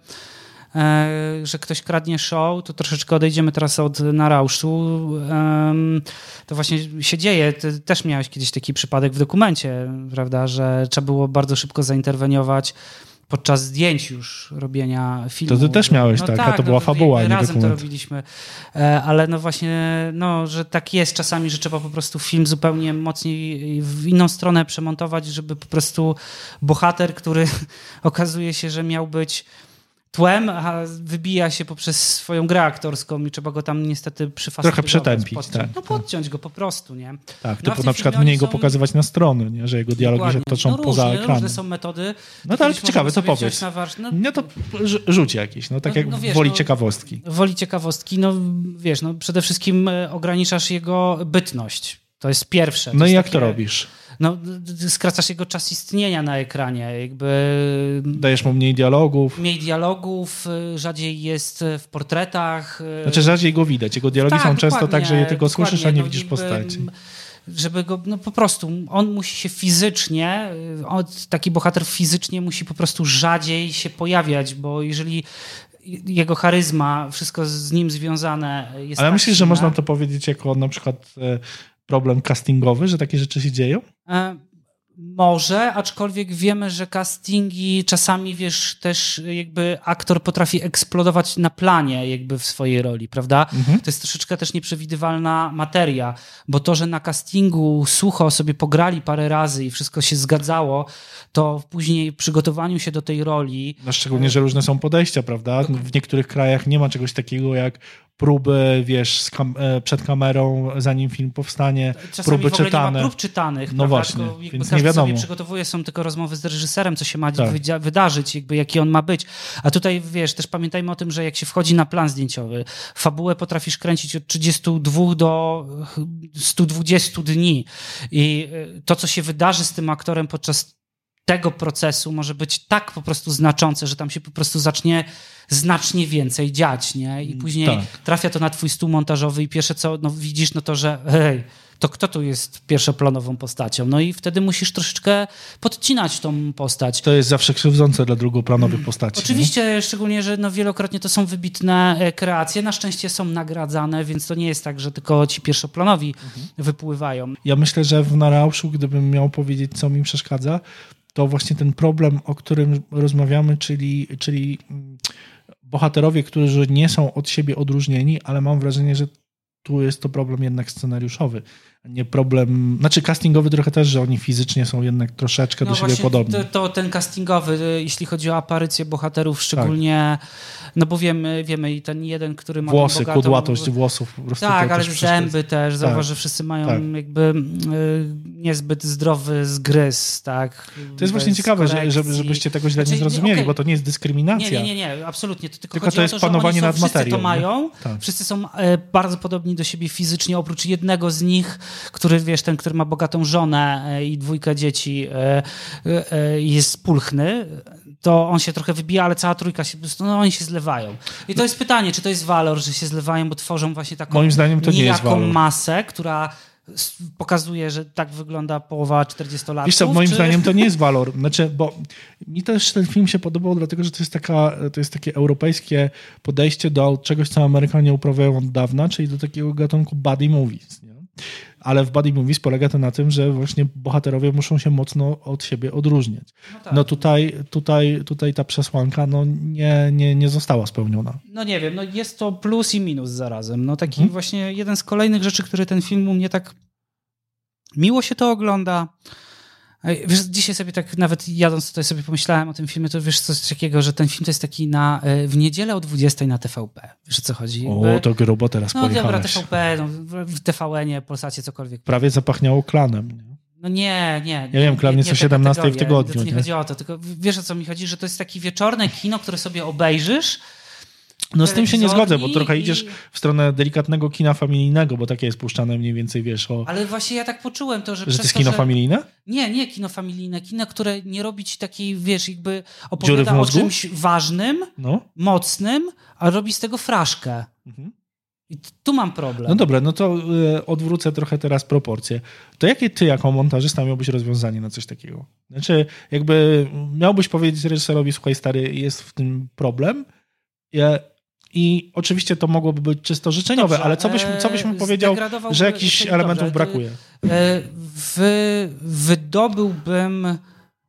e, że ktoś kradnie show, to troszeczkę odejdziemy teraz od Narauszu. Em, to właśnie się dzieje. Ty też miałeś kiedyś taki przypadek w dokumencie, prawda, że trzeba było bardzo szybko zainterweniować podczas zdjęć już robienia filmu. To ty też miałeś, tak, a to była fabuła, nie razem dokument. to robiliśmy. E, Ale no właśnie, no, że tak jest czasami, że trzeba po prostu film zupełnie mocniej w inną stronę przemontować, żeby po prostu bohater, który okazuje się, że miał być tłem, a wybija się poprzez swoją grę aktorską i trzeba go tam niestety przyfastować. Trochę przetępić, podciąć. tak, No tak. podciąć go po prostu, nie? Tak, No, a typu w tym na przykład filmie mniej oni go są- pokazywać na strony, nie? że jego dialogi Dokładnie. się toczą no, poza różnie, ekranem. Różne są metody. No to ale Kiedyś ciekawe, możemy co sobie wziąć powiedz? Na warsz... no, No to rzu- rzuć jakieś, no tak No, jak no wiesz, woli no- ciekawostki. Woli ciekawostki, no wiesz, no przede wszystkim e, ograniczasz jego bytność. To jest pierwsze. No jest i jak takie- to robisz? No, d- d- skracasz jego czas istnienia na ekranie, jakby Dajesz mu mniej dialogów, mniej dialogów, y, rzadziej jest y, w portretach. y, znaczy rzadziej go widać. Jego dialogi tak, są często dokładnie, tak, że je tylko słyszysz, a dokładnie, nie no, widzisz jakby, postaci. Żeby go, no po prostu, on musi się fizycznie, y, on, taki bohater fizycznie musi po prostu rzadziej się pojawiać, bo jeżeli jego charyzma, wszystko z nim związane jest Ale tak myślisz, że silne, można to powiedzieć jako na przykład e, problem castingowy, że takie rzeczy się dzieją? E, Może, aczkolwiek wiemy, że castingi czasami, wiesz, też jakby aktor potrafi eksplodować na planie jakby w swojej roli, prawda? Mhm. To jest troszeczkę też nieprzewidywalna materia, bo to, że na castingu sucho sobie pograli parę razy i wszystko się zgadzało, to później w przygotowaniu się do tej roli... No szczególnie, że różne są podejścia, prawda? W niektórych krajach nie ma czegoś takiego jak próby, wiesz, z kam- e, przed kamerą, zanim film powstanie, Czasami próby w ogóle czytane. nie ma prób czytanych. No prawda? właśnie, Tylko jakby więc każdy nie wiadomo. sobie przygotowuje, są tylko rozmowy z reżyserem, co się ma Tak. wydzia- wydarzyć, jakby jaki on ma być. A tutaj, wiesz, też pamiętajmy o tym, że jak się wchodzi na plan zdjęciowy, fabułę potrafisz kręcić od trzydziestu dwóch do stu dwudziestu dni. I y, to, co się wydarzy z tym aktorem podczas tego procesu może być tak po prostu znaczące, że tam się po prostu zacznie znacznie więcej dziać, nie? I później tak. trafia to na twój stół montażowy i pierwsze co no, widzisz, no to, że hej, to kto tu jest pierwszoplanową postacią? No i wtedy musisz troszeczkę podcinać tą postać. To jest zawsze krzywdzące dla drugoplanowych postaci. Oczywiście, szczególnie, że no wielokrotnie to są wybitne e, kreacje. Na szczęście są nagradzane, więc to nie jest tak, że tylko ci pierwszoplanowi Mhm. wypływają. Ja myślę, że w Narauszu, gdybym miał powiedzieć, co mi przeszkadza, to właśnie ten problem, o którym rozmawiamy, czyli, czyli bohaterowie, którzy nie są od siebie odróżnieni, ale mam wrażenie, że tu jest to problem jednak scenariuszowy, a nie problem, znaczy castingowy trochę też, że oni fizycznie są jednak troszeczkę do siebie właśnie podobni. To, to ten castingowy, jeśli chodzi o aparycję bohaterów, szczególnie, no bo wiemy, wiemy i ten jeden, który ma Włosy, tą bogatą, kudłatość włosów po prostu. tak, to ale też przeszkadza. zęby też, zauważ, że wszyscy mają tak. jakby y, niezbyt zdrowy zgryz, tak. To jest właśnie bez ciekawe, że, korekcji. żeby, żebyście tego źle Znaczy, nie zrozumieli, okej. bo to nie jest dyskryminacja. Nie, nie, nie, nie, absolutnie. To tylko, Tylko chodzi to o jest to, że panowanie oni są, nad wszyscy materią, to mają, nie? Tak. wszyscy są e, bardzo podobni podobni do siebie fizycznie, oprócz jednego z nich, który, wiesz, ten, który ma bogatą żonę i dwójkę dzieci, jest pulchny, to on się trochę wybija, ale cała trójka się, po prostu, no oni się zlewają. I to jest pytanie, czy to jest walor, że się zlewają, bo tworzą właśnie taką Moim zdaniem to nie jest walor. masę, która pokazuje, że tak wygląda połowa czterdziestolatków. Wiesz co, moim czy... zdaniem to nie jest walor. Znaczy, bo mi też ten film się podobał, dlatego że to jest, taka, to jest takie europejskie podejście do czegoś, co Amerykanie uprawiają od dawna, czyli do takiego gatunku buddy movies. Nie? Ale w buddy movies polega to na tym, że właśnie bohaterowie muszą się mocno od siebie odróżniać. No, tak. no tutaj, tutaj, tutaj ta przesłanka no nie, nie, nie została spełniona. No nie wiem, no jest to plus i minus zarazem. No taki hmm. właśnie jeden z kolejnych rzeczy, który ten film u mnie tak miło się to ogląda. Wiesz, dzisiaj sobie tak nawet jadąc tutaj sobie pomyślałem o tym filmie, to wiesz coś takiego, że ten film to jest taki na, w niedzielę o dwudziestej na T V P. Wiesz o co chodzi? O, to grubo teraz no, pojechałeś. No dobra, T V P, no, w T V N-ie, Polsacie, cokolwiek. Prawie zapachniało klanem. Nie? No nie, nie. Ja wiem, klan jest o siedemnastej w tygodniu. To nie, nie chodzi o to, tylko wiesz o co mi chodzi, że to jest takie wieczorne kino, które sobie obejrzysz. No z tym się nie zgodzę, bo trochę i... idziesz w stronę delikatnego kina familijnego, bo takie jest puszczane mniej więcej, wiesz, o... Ale właśnie ja tak poczułem to, że... Że to jest kino że... familijne? Nie, nie kino familijne. Kino, które nie robi ci takiej, wiesz, jakby opowiada o czymś ważnym, no. mocnym, a robi z tego fraszkę. Mhm. I tu mam problem. No dobra, no to y, odwrócę trochę teraz proporcje. To jakie ty jako montażysta miałbyś rozwiązanie na coś takiego? Znaczy, jakby miałbyś powiedzieć reżyserowi, słuchaj stary, jest w tym problem, ja... I oczywiście to mogłoby być czysto życzeniowe, dobrze, ale co byś, co byś mu powiedział, że jakichś elementów dobrze, brakuje? Wy, wydobyłbym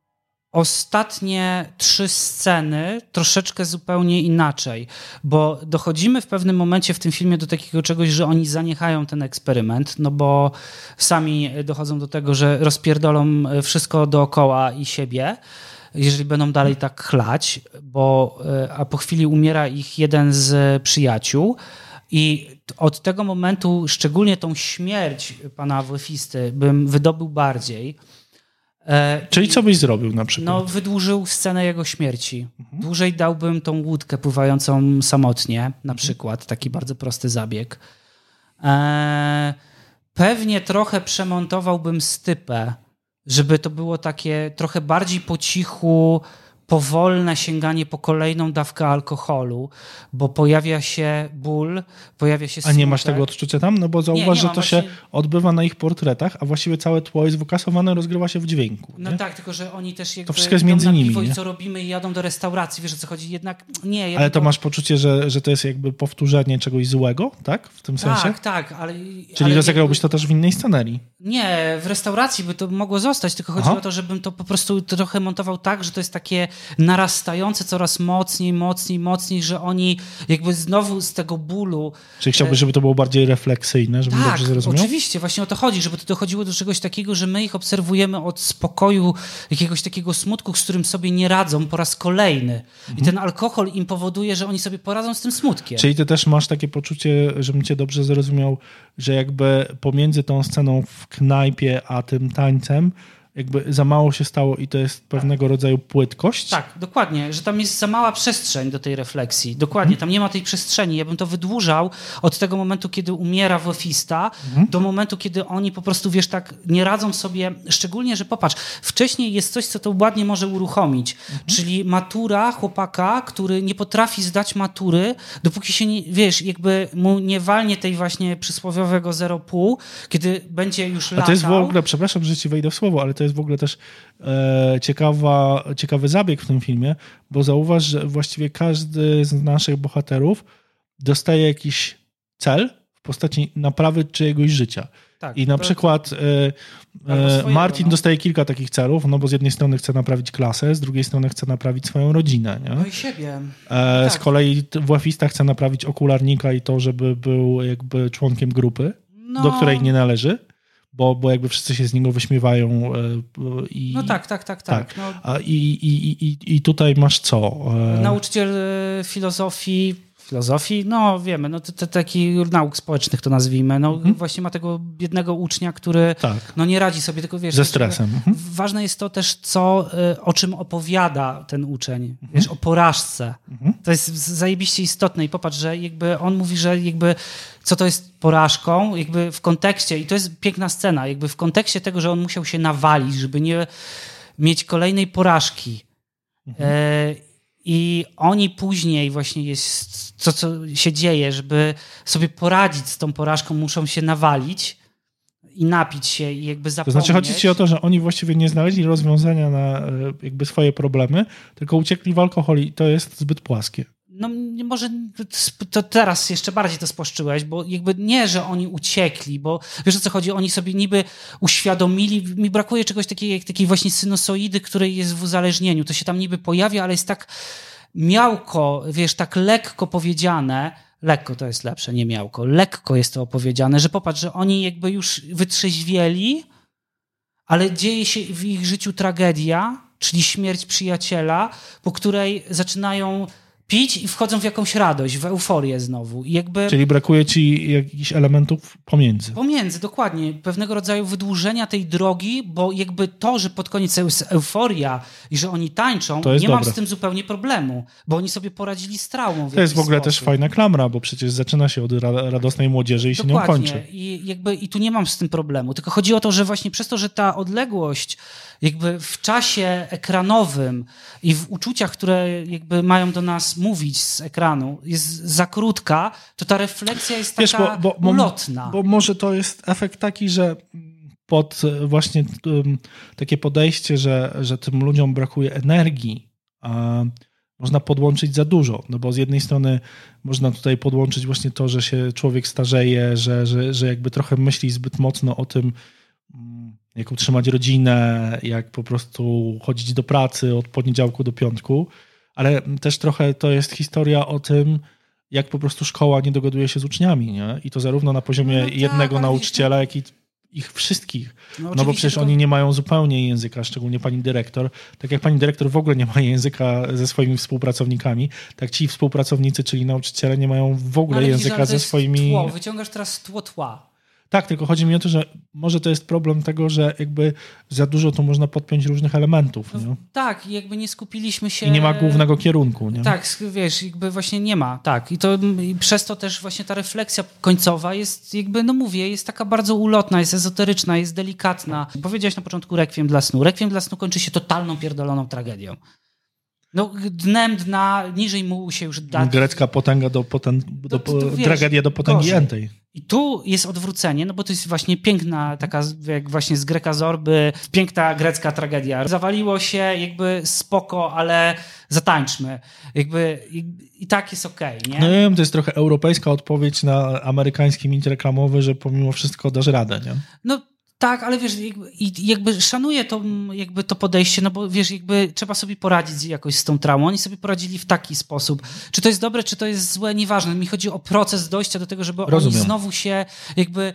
ostatnie trzy sceny troszeczkę zupełnie inaczej, bo dochodzimy w pewnym momencie w tym filmie do takiego czegoś, że oni zaniechają ten eksperyment, no bo sami dochodzą do tego, że rozpierdolą wszystko dookoła i siebie, jeżeli będą dalej tak chlać, bo a po chwili umiera ich jeden z przyjaciół i od tego momentu, szczególnie tą śmierć pana Wefisty bym wydobył bardziej. Czyli I, co byś zrobił na przykład? No, wydłużył scenę jego śmierci. Mhm. Dłużej dałbym tą łódkę pływającą samotnie, na mhm. przykład. Taki bardzo prosty zabieg. E, pewnie trochę przemontowałbym stypę, żeby to było takie trochę bardziej po cichu, powolne sięganie po kolejną dawkę alkoholu, bo pojawia się ból, pojawia się smutek. A nie masz tego odczucia tam? No bo zauważ, nie, nie że to właśnie... się odbywa na ich portretach, a właściwie całe tło jest wykasowane, rozgrywa się w dźwięku. No nie? tak, tylko że oni też jakby to wszystko jest między nimi. I co robimy i jadą do restauracji, wiesz o co chodzi? Jednak nie. Ale to masz poczucie, że, że to jest jakby powtórzenie czegoś złego, tak? W tym tak, sensie? Tak, tak. Ale, Czyli ale rozegrałbyś jakby... to też w innej scenerii? Nie, w restauracji by to mogło zostać, tylko chodzi Aha. o to, żebym to po prostu trochę montował tak, że to jest takie narastające coraz mocniej, mocniej, mocniej, że oni jakby znowu z tego bólu... Czyli chciałbyś, żeby to było bardziej refleksyjne, żebym tak, dobrze zrozumiał? Oczywiście, właśnie o to chodzi, żeby to dochodziło do czegoś takiego, że my ich obserwujemy od spokoju, jakiegoś takiego smutku, z którym sobie nie radzą po raz kolejny. Mhm. I ten alkohol im powoduje, że oni sobie poradzą z tym smutkiem. Czyli ty też masz takie poczucie, żebym cię dobrze zrozumiał, że jakby pomiędzy tą sceną w knajpie a tym tańcem jakby za mało się stało i to jest pewnego tak. rodzaju płytkość? Tak, dokładnie, że tam jest za mała przestrzeń do tej refleksji. Dokładnie, tam nie ma tej przestrzeni. Ja bym to wydłużał od tego momentu, kiedy umiera Wefista, mhm. do momentu, kiedy oni po prostu, wiesz, tak nie radzą sobie, szczególnie, że popatrz, wcześniej jest coś, co to ładnie może uruchomić, mhm. czyli matura chłopaka, który nie potrafi zdać matury, dopóki się, nie, wiesz, jakby mu nie walnie tej właśnie przysłowiowego zero przecinek pięć, kiedy będzie już latał. A to jest w ogóle, przepraszam, że ci wejdę w słowo, ale to jest w ogóle też e, ciekawa, ciekawy zabieg w tym filmie, bo zauważ, że właściwie każdy z naszych bohaterów dostaje jakiś cel w postaci naprawy czyjegoś życia. Tak, I na to, przykład e, e, Martin no. dostaje kilka takich celów, no bo z jednej strony chce naprawić klasę, z drugiej strony chce naprawić swoją rodzinę. Nie? No i siebie. E, tak. Z kolei Wefista chce naprawić okularnika i to, żeby był jakby członkiem grupy, no. do której nie należy. Bo, bo jakby wszyscy się z niego wyśmiewają. I, no tak, tak, tak. tak. tak. No. A i, i, i, I tutaj masz co? Nauczyciel filozofii filozofii, no wiemy, no to, to taki nauk społecznych to nazwijmy, no mhm. właśnie ma tego biednego ucznia, który tak. no nie radzi sobie, tylko wiesz... Ze stresem. Mhm. Ważne jest to też, co, o czym opowiada ten uczeń, mhm. wiesz, o porażce. Mhm. To jest zajebiście istotne i popatrz, że jakby on mówi, że jakby co to jest porażką, jakby w kontekście, i to jest piękna scena, jakby w kontekście tego, że on musiał się nawalić, żeby nie mieć kolejnej porażki. Mhm. E, I oni później właśnie jest to, co się dzieje, żeby sobie poradzić z tą porażką, muszą się nawalić i napić się i jakby zapomnieć. To znaczy chodzi ci o to, że oni właściwie nie znaleźli rozwiązania na jakby swoje problemy, tylko uciekli w alkohol i to jest zbyt płaskie. No może to teraz jeszcze bardziej to spłaszczyłeś, bo jakby nie, że oni uciekli, bo wiesz o co chodzi, oni sobie niby uświadomili, mi brakuje czegoś takiej, takiej właśnie sinusoidy, której jest w uzależnieniu, to się tam niby pojawia, ale jest tak miałko, wiesz, tak lekko powiedziane, lekko to jest lepsze, nie miałko, lekko jest to opowiedziane, że popatrz, że oni jakby już wytrzeźwieli, ale dzieje się w ich życiu tragedia, czyli śmierć przyjaciela, po której zaczynają pić i wchodzą w jakąś radość, w euforię znowu. I jakby... Czyli brakuje ci jakichś elementów pomiędzy. Pomiędzy, dokładnie. Pewnego rodzaju wydłużenia tej drogi, bo jakby to, że pod koniec jest euforia i że oni tańczą, nie dobre. mam z tym zupełnie problemu, bo oni sobie poradzili z traumą. To jest w ogóle sposób. też fajna klamra, bo przecież zaczyna się od ra- radosnej młodzieży i dokładnie. się nią kończy. I jakby i tu nie mam z tym problemu. Tylko chodzi o to, że właśnie przez to, że ta odległość jakby w czasie ekranowym i w uczuciach, które jakby mają do nas mówić z ekranu, jest za krótka, to ta refleksja jest taka Wiesz, bo, bo, ulotna. Bo, bo może to jest efekt taki, że pod właśnie um, takie podejście, że, że tym ludziom brakuje energii, a można podłączyć za dużo, no bo z jednej strony można tutaj podłączyć właśnie to, że się człowiek starzeje, że, że, że jakby trochę myśli zbyt mocno o tym, jak utrzymać rodzinę, jak po prostu chodzić do pracy od poniedziałku do piątku, ale też trochę to jest historia o tym, jak po prostu szkoła nie dogaduje się z uczniami, nie? I to zarówno na poziomie no tak, jednego nauczyciela, jak i ich wszystkich. No, no bo przecież to... oni nie mają zupełnie języka, szczególnie pani dyrektor. Tak jak pani dyrektor w ogóle nie ma języka ze swoimi współpracownikami, tak ci współpracownicy, czyli nauczyciele nie mają w ogóle no, języka widzisz, ze swoimi... Tło. Wyciągasz teraz tło tła. Tak, tylko chodzi mi o to, że może to jest problem tego, że jakby za dużo tu można podpiąć różnych elementów. No, nie? tak, jakby nie skupiliśmy się... I nie ma głównego kierunku. Nie? Tak, wiesz, jakby właśnie nie ma. Tak. I, to, i przez to też właśnie ta refleksja końcowa jest jakby, no mówię, jest taka bardzo ulotna, jest ezoteryczna, jest delikatna. Powiedziałeś na początku Rekwiem dla snu. Rekwiem dla snu kończy się totalną, pierdoloną tragedią. No, dnem dna, niżej mu się już da. Grecka potęga do, poten... do to, to, wiesz, tragedia do potęgi gorzej. Entej. I tu jest odwrócenie, no bo to jest właśnie piękna, taka jak właśnie z Greka Zorby, piękna grecka tragedia. Zawaliło się, jakby spoko, ale zatańczmy. Jakby i, i tak jest okej, okay, nie? No nie wiem, to jest trochę europejska odpowiedź na amerykański mit reklamowy, że pomimo wszystko dasz radę, nie? No tak, ale wiesz, jakby, jakby szanuję to, jakby to podejście, no bo wiesz, jakby trzeba sobie poradzić jakoś z tą traumą. Oni sobie poradzili w taki sposób. Czy to jest dobre, czy to jest złe, nieważne. Mi chodzi o proces dojścia do tego, żeby Rozumiem. Oni znowu się jakby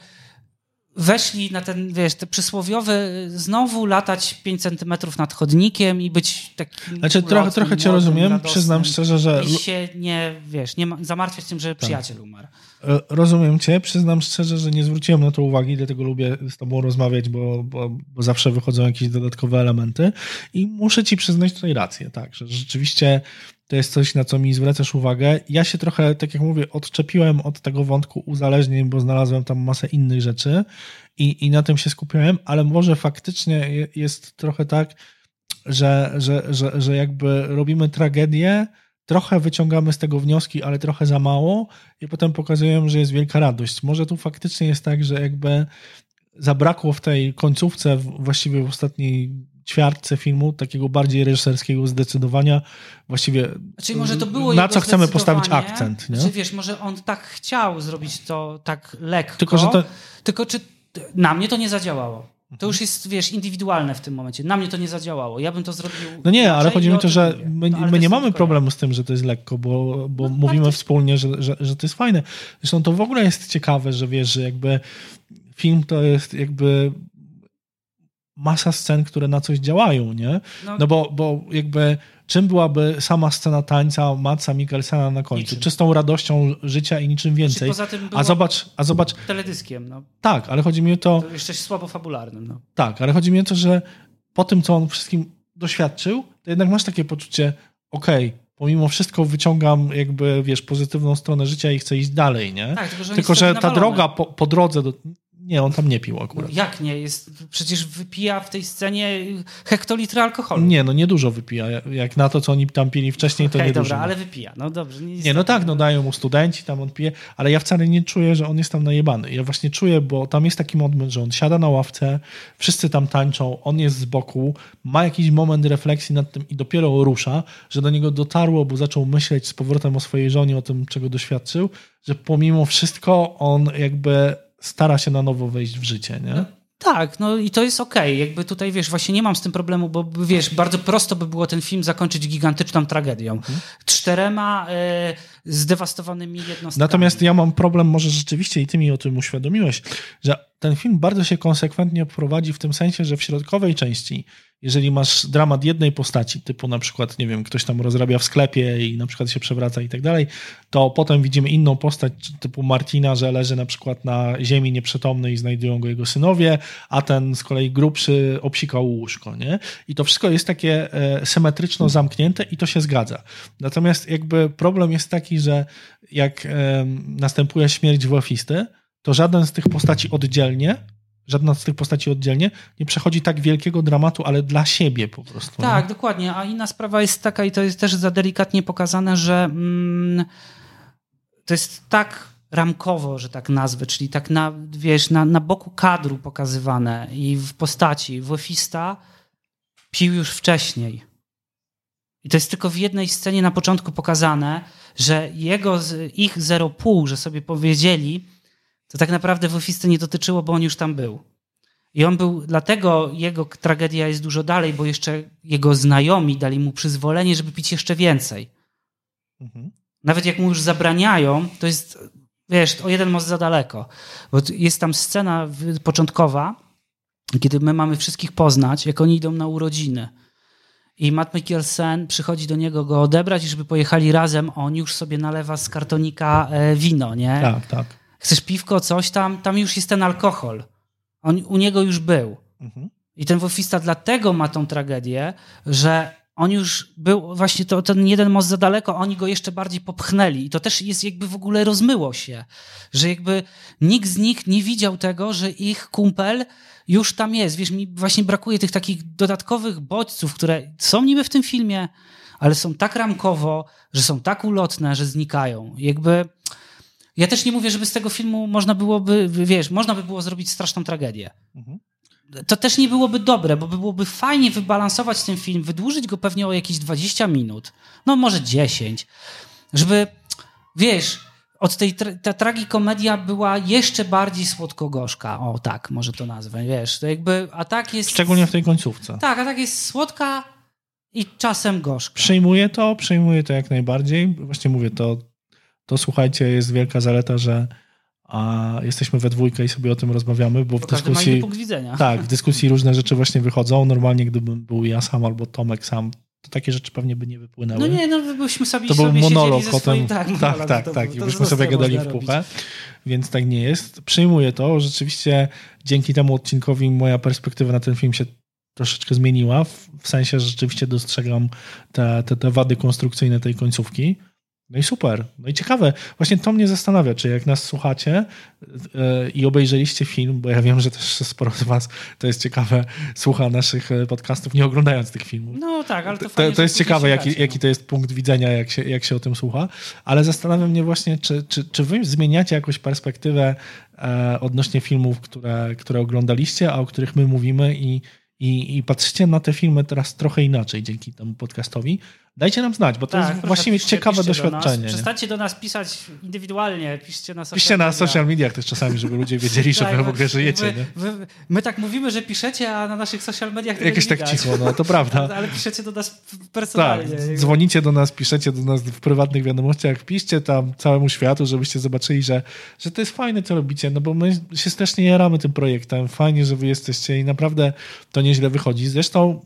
weszli na ten, wiesz, te przysłowiowe, znowu latać pięć centymetrów nad chodnikiem i być takim Znaczy ulotnym, trochę, trochę cię rozumiem, radosnym, przyznam szczerze, że... I się nie, wiesz, nie ma, zamartwiać tym, że przyjaciel umarł. Rozumiem cię, przyznam szczerze, że nie zwróciłem na to uwagi, dlatego lubię z tobą rozmawiać, bo, bo, bo zawsze wychodzą jakieś dodatkowe elementy i muszę ci przyznać tutaj rację, tak, że rzeczywiście to jest coś, na co mi zwracasz uwagę. Ja się trochę, tak jak mówię, odczepiłem od tego wątku uzależnień, bo znalazłem tam masę innych rzeczy i, i na tym się skupiałem, ale może faktycznie jest trochę tak, że, że, że, że jakby robimy tragedię, trochę wyciągamy z tego wnioski, ale trochę za mało i potem pokazujemy, że jest wielka radość. Może tu faktycznie jest tak, że jakby zabrakło w tej końcówce, właściwie w ostatniej ćwiartce filmu, takiego bardziej reżyserskiego zdecydowania, właściwie znaczy, może to było na co chcemy postawić akcent. Nie? Znaczy, wiesz, może on tak chciał zrobić to tak lekko, tylko, że to... tylko czy na mnie to nie zadziałało. To już jest, wiesz, indywidualne w tym momencie. Na mnie to nie zadziałało. Ja bym to zrobił. No nie, ale chodzi mi o to, że my, no, my nie mamy problemu z tym, że to jest lekko, bo, bo no, mówimy bardzo... wspólnie, że, że, że to jest fajne. Zresztą to w ogóle jest ciekawe, że wiesz, że jakby film to jest jakby masa scen, które na coś działają, nie? No, no bo, bo jakby czym byłaby sama scena tańca Madsa Mikkelsena na końcu? Niczym. Czystą radością życia i niczym więcej. Poza tym A zobacz, a zobacz... teledyskiem, no. Tak, ale chodzi mi o to... To jeszcze słabo fabularnym, no. Tak, ale chodzi mi o to, że po tym, co on wszystkim doświadczył, to jednak masz takie poczucie, okej, okay, pomimo wszystko wyciągam jakby, wiesz, pozytywną stronę życia i chcę iść dalej, nie? Tak, tylko że, tylko, że ta nawalony. droga po, po drodze do... Nie, on tam nie pił akurat. No jak nie? Jest, przecież wypija w tej scenie hektolitry alkoholu. Nie, no niedużo wypija. Jak na to, co oni tam pili wcześniej, to okay, niedużo. Dobra, ale wypija. No dobrze. Nie, nie no tak, no dają mu studenci, tam on pije, ale ja wcale nie czuję, że on jest tam najebany. Ja właśnie czuję, bo tam jest taki moment, że on siada na ławce, wszyscy tam tańczą, on jest z boku, ma jakiś moment refleksji nad tym i dopiero rusza, że do niego dotarło, bo zaczął myśleć z powrotem o swojej żonie, o tym, czego doświadczył, że pomimo wszystko on jakby stara się na nowo wejść w życie, nie? No, tak, no i to jest okej. Okay. Jakby tutaj, wiesz, właśnie nie mam z tym problemu, bo wiesz, bardzo prosto by było ten film zakończyć gigantyczną tragedią. Hmm. Czterema e, zdewastowanymi jednostkami. Natomiast ja mam problem, może rzeczywiście i ty mi o tym uświadomiłeś, że ten film bardzo się konsekwentnie prowadzi w tym sensie, że w środkowej części, jeżeli masz dramat jednej postaci, typu na przykład, nie wiem, ktoś tam rozrabia w sklepie i na przykład się przewraca i tak dalej, to potem widzimy inną postać typu Martina, że leży na przykład na ziemi nieprzytomnej i znajdują go jego synowie, a ten z kolei grubszy obsikał łóżko, nie? I to wszystko jest takie e, symetryczno zamknięte i to się zgadza. Natomiast jakby problem jest taki, że jak e, następuje śmierć Włofisty, to żaden z tych postaci oddzielnie Żadna z tych postaci oddzielnie nie przechodzi tak wielkiego dramatu, ale dla siebie po prostu. Tak, nie? dokładnie. A inna sprawa jest taka, i to jest też za delikatnie pokazane, że mm, to jest tak ramkowo, że tak nazwę, czyli tak na, wiesz, na, na boku kadru pokazywane i w postaci. Włofista pił już wcześniej. I to jest tylko w jednej scenie na początku pokazane, że jego, ich zero przecinek pięć, że sobie powiedzieli, to tak naprawdę Włofisty nie dotyczyło, bo on już tam był. I on był, dlatego jego tragedia jest dużo dalej, bo jeszcze jego znajomi dali mu przyzwolenie, żeby pić jeszcze więcej. Mhm. Nawet jak mu już zabraniają, to jest, wiesz, o jeden most za daleko. Bo jest tam scena początkowa, kiedy my mamy wszystkich poznać, jak oni idą na urodziny. I Matt Mikkelsen przychodzi do niego go odebrać i żeby pojechali razem, on już sobie nalewa z kartonika wino, nie? Tak, tak. Chcesz piwko, coś tam, tam już jest ten alkohol. On u niego już był. Mhm. I ten Włofista dlatego ma tą tragedię, że on już był, właśnie to, ten jeden most za daleko, oni go jeszcze bardziej popchnęli. I to też jest jakby w ogóle rozmyło się. Że jakby nikt z nich nie widział tego, że ich kumpel już tam jest. Wiesz, mi właśnie brakuje tych takich dodatkowych bodźców, które są niby w tym filmie, ale są tak ramkowo, że są tak ulotne, że znikają. Jakby... Ja też nie mówię, żeby z tego filmu można byłoby, wiesz, można by było zrobić straszną tragedię. Mhm. To też nie byłoby dobre, bo by byłoby fajnie wybalansować ten film, wydłużyć go pewnie o jakieś dwadzieścia minut, no może dziesięć, żeby, wiesz, od tej tra- ta tragikomedia była jeszcze bardziej słodko-gorzka. O tak, może to nazwę, wiesz, to jakby, a tak jest... Szczególnie w tej końcówce. Tak, a tak jest słodka i czasem gorzka. Przyjmuję to, przyjmuję to jak najbardziej. Właśnie mówię, to To słuchajcie, jest wielka zaleta, że a, jesteśmy we dwójkę i sobie o tym rozmawiamy, bo, bo w dyskusji. Ma punkt widzenia. Tak, w dyskusji różne rzeczy właśnie wychodzą. Normalnie, gdybym był ja sam albo Tomek sam, to takie rzeczy pewnie by nie wypłynęły. No nie, no byśmy sobie To był sobie monolog ze potem. swoim, tak, tak, monolog, tak, to, tak. To, I to byśmy sobie gadali w puchę, więc tak nie jest. Przyjmuję to. Rzeczywiście dzięki temu odcinkowi moja perspektywa na ten film się troszeczkę zmieniła, w, w sensie, że rzeczywiście dostrzegam te, te, te wady konstrukcyjne tej końcówki. No i super. No i ciekawe. Właśnie to mnie zastanawia, czy jak nas słuchacie yy, i obejrzeliście film, bo ja wiem, że też sporo z was, to jest ciekawe, słucha naszych podcastów, nie oglądając tych filmów. No tak, ale to To, fajnie, to jest ciekawe, jaki, grać, jaki to jest punkt widzenia, jak się, jak się o tym słucha. Ale zastanawia mnie właśnie, czy, czy, czy wy zmieniacie jakąś perspektywę e, odnośnie filmów, które, które oglądaliście, a o których my mówimy i I, I patrzycie na te filmy teraz trochę inaczej dzięki temu podcastowi. Dajcie nam znać, bo to tak, jest właściwie piszcie, ciekawe piszcie doświadczenie. Do Przestańcie do nas pisać indywidualnie, piszcie na social Piszcie na media. social mediach też czasami, żeby ludzie wiedzieli, że tak, wy w ogóle żyjecie. Wy, wy, my tak mówimy, że piszecie, a na naszych social mediach tego Jakieś nie tak widać. cicho, no to prawda. Ale piszecie do nas personalnie. Tak, dzwonicie do nas, piszecie do nas w prywatnych wiadomościach, piszcie tam całemu światu, żebyście zobaczyli, że, że to jest fajne, co robicie, no bo my się strasznie jaramy tym projektem. Fajnie, że wy jesteście i naprawdę to nieźle wychodzi. Zresztą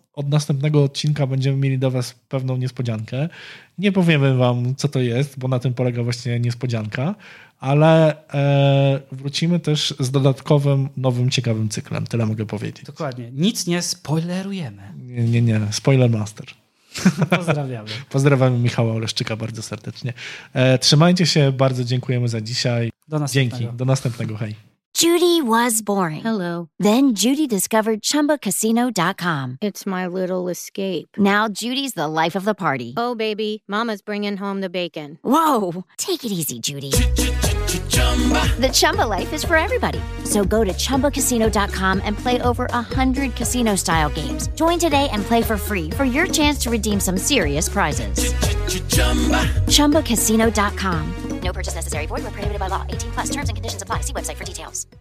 od następnego odcinka będziemy mieli do was pewną niespodziankę. Nie powiemy wam, co to jest, bo na tym polega właśnie niespodzianka, ale e, wrócimy też z dodatkowym, nowym, ciekawym cyklem. Tyle mogę powiedzieć. Dokładnie. Nic nie spoilerujemy. Nie, nie, nie. Spoiler master. Pozdrawiamy. Pozdrawiamy Michała Oleszczyka bardzo serdecznie. E, trzymajcie się, bardzo dziękujemy za dzisiaj. Do następnego. Dzięki, do następnego, hej. Judy was boring. Hello. Then Judy discovered Chumba Casino dot com. It's my little escape. Now Judy's the life of the party. Oh, baby, mama's bringing home the bacon. Whoa, take it easy, Judy. The Chumba life is for everybody. So go to Chumba Casino dot com and play over one hundred casino-style games. Join today and play for free for your chance to redeem some serious prizes. Chumba Casino dot com. No purchase necessary. Void where prohibited by law. eighteen plus terms and conditions apply. See website for details.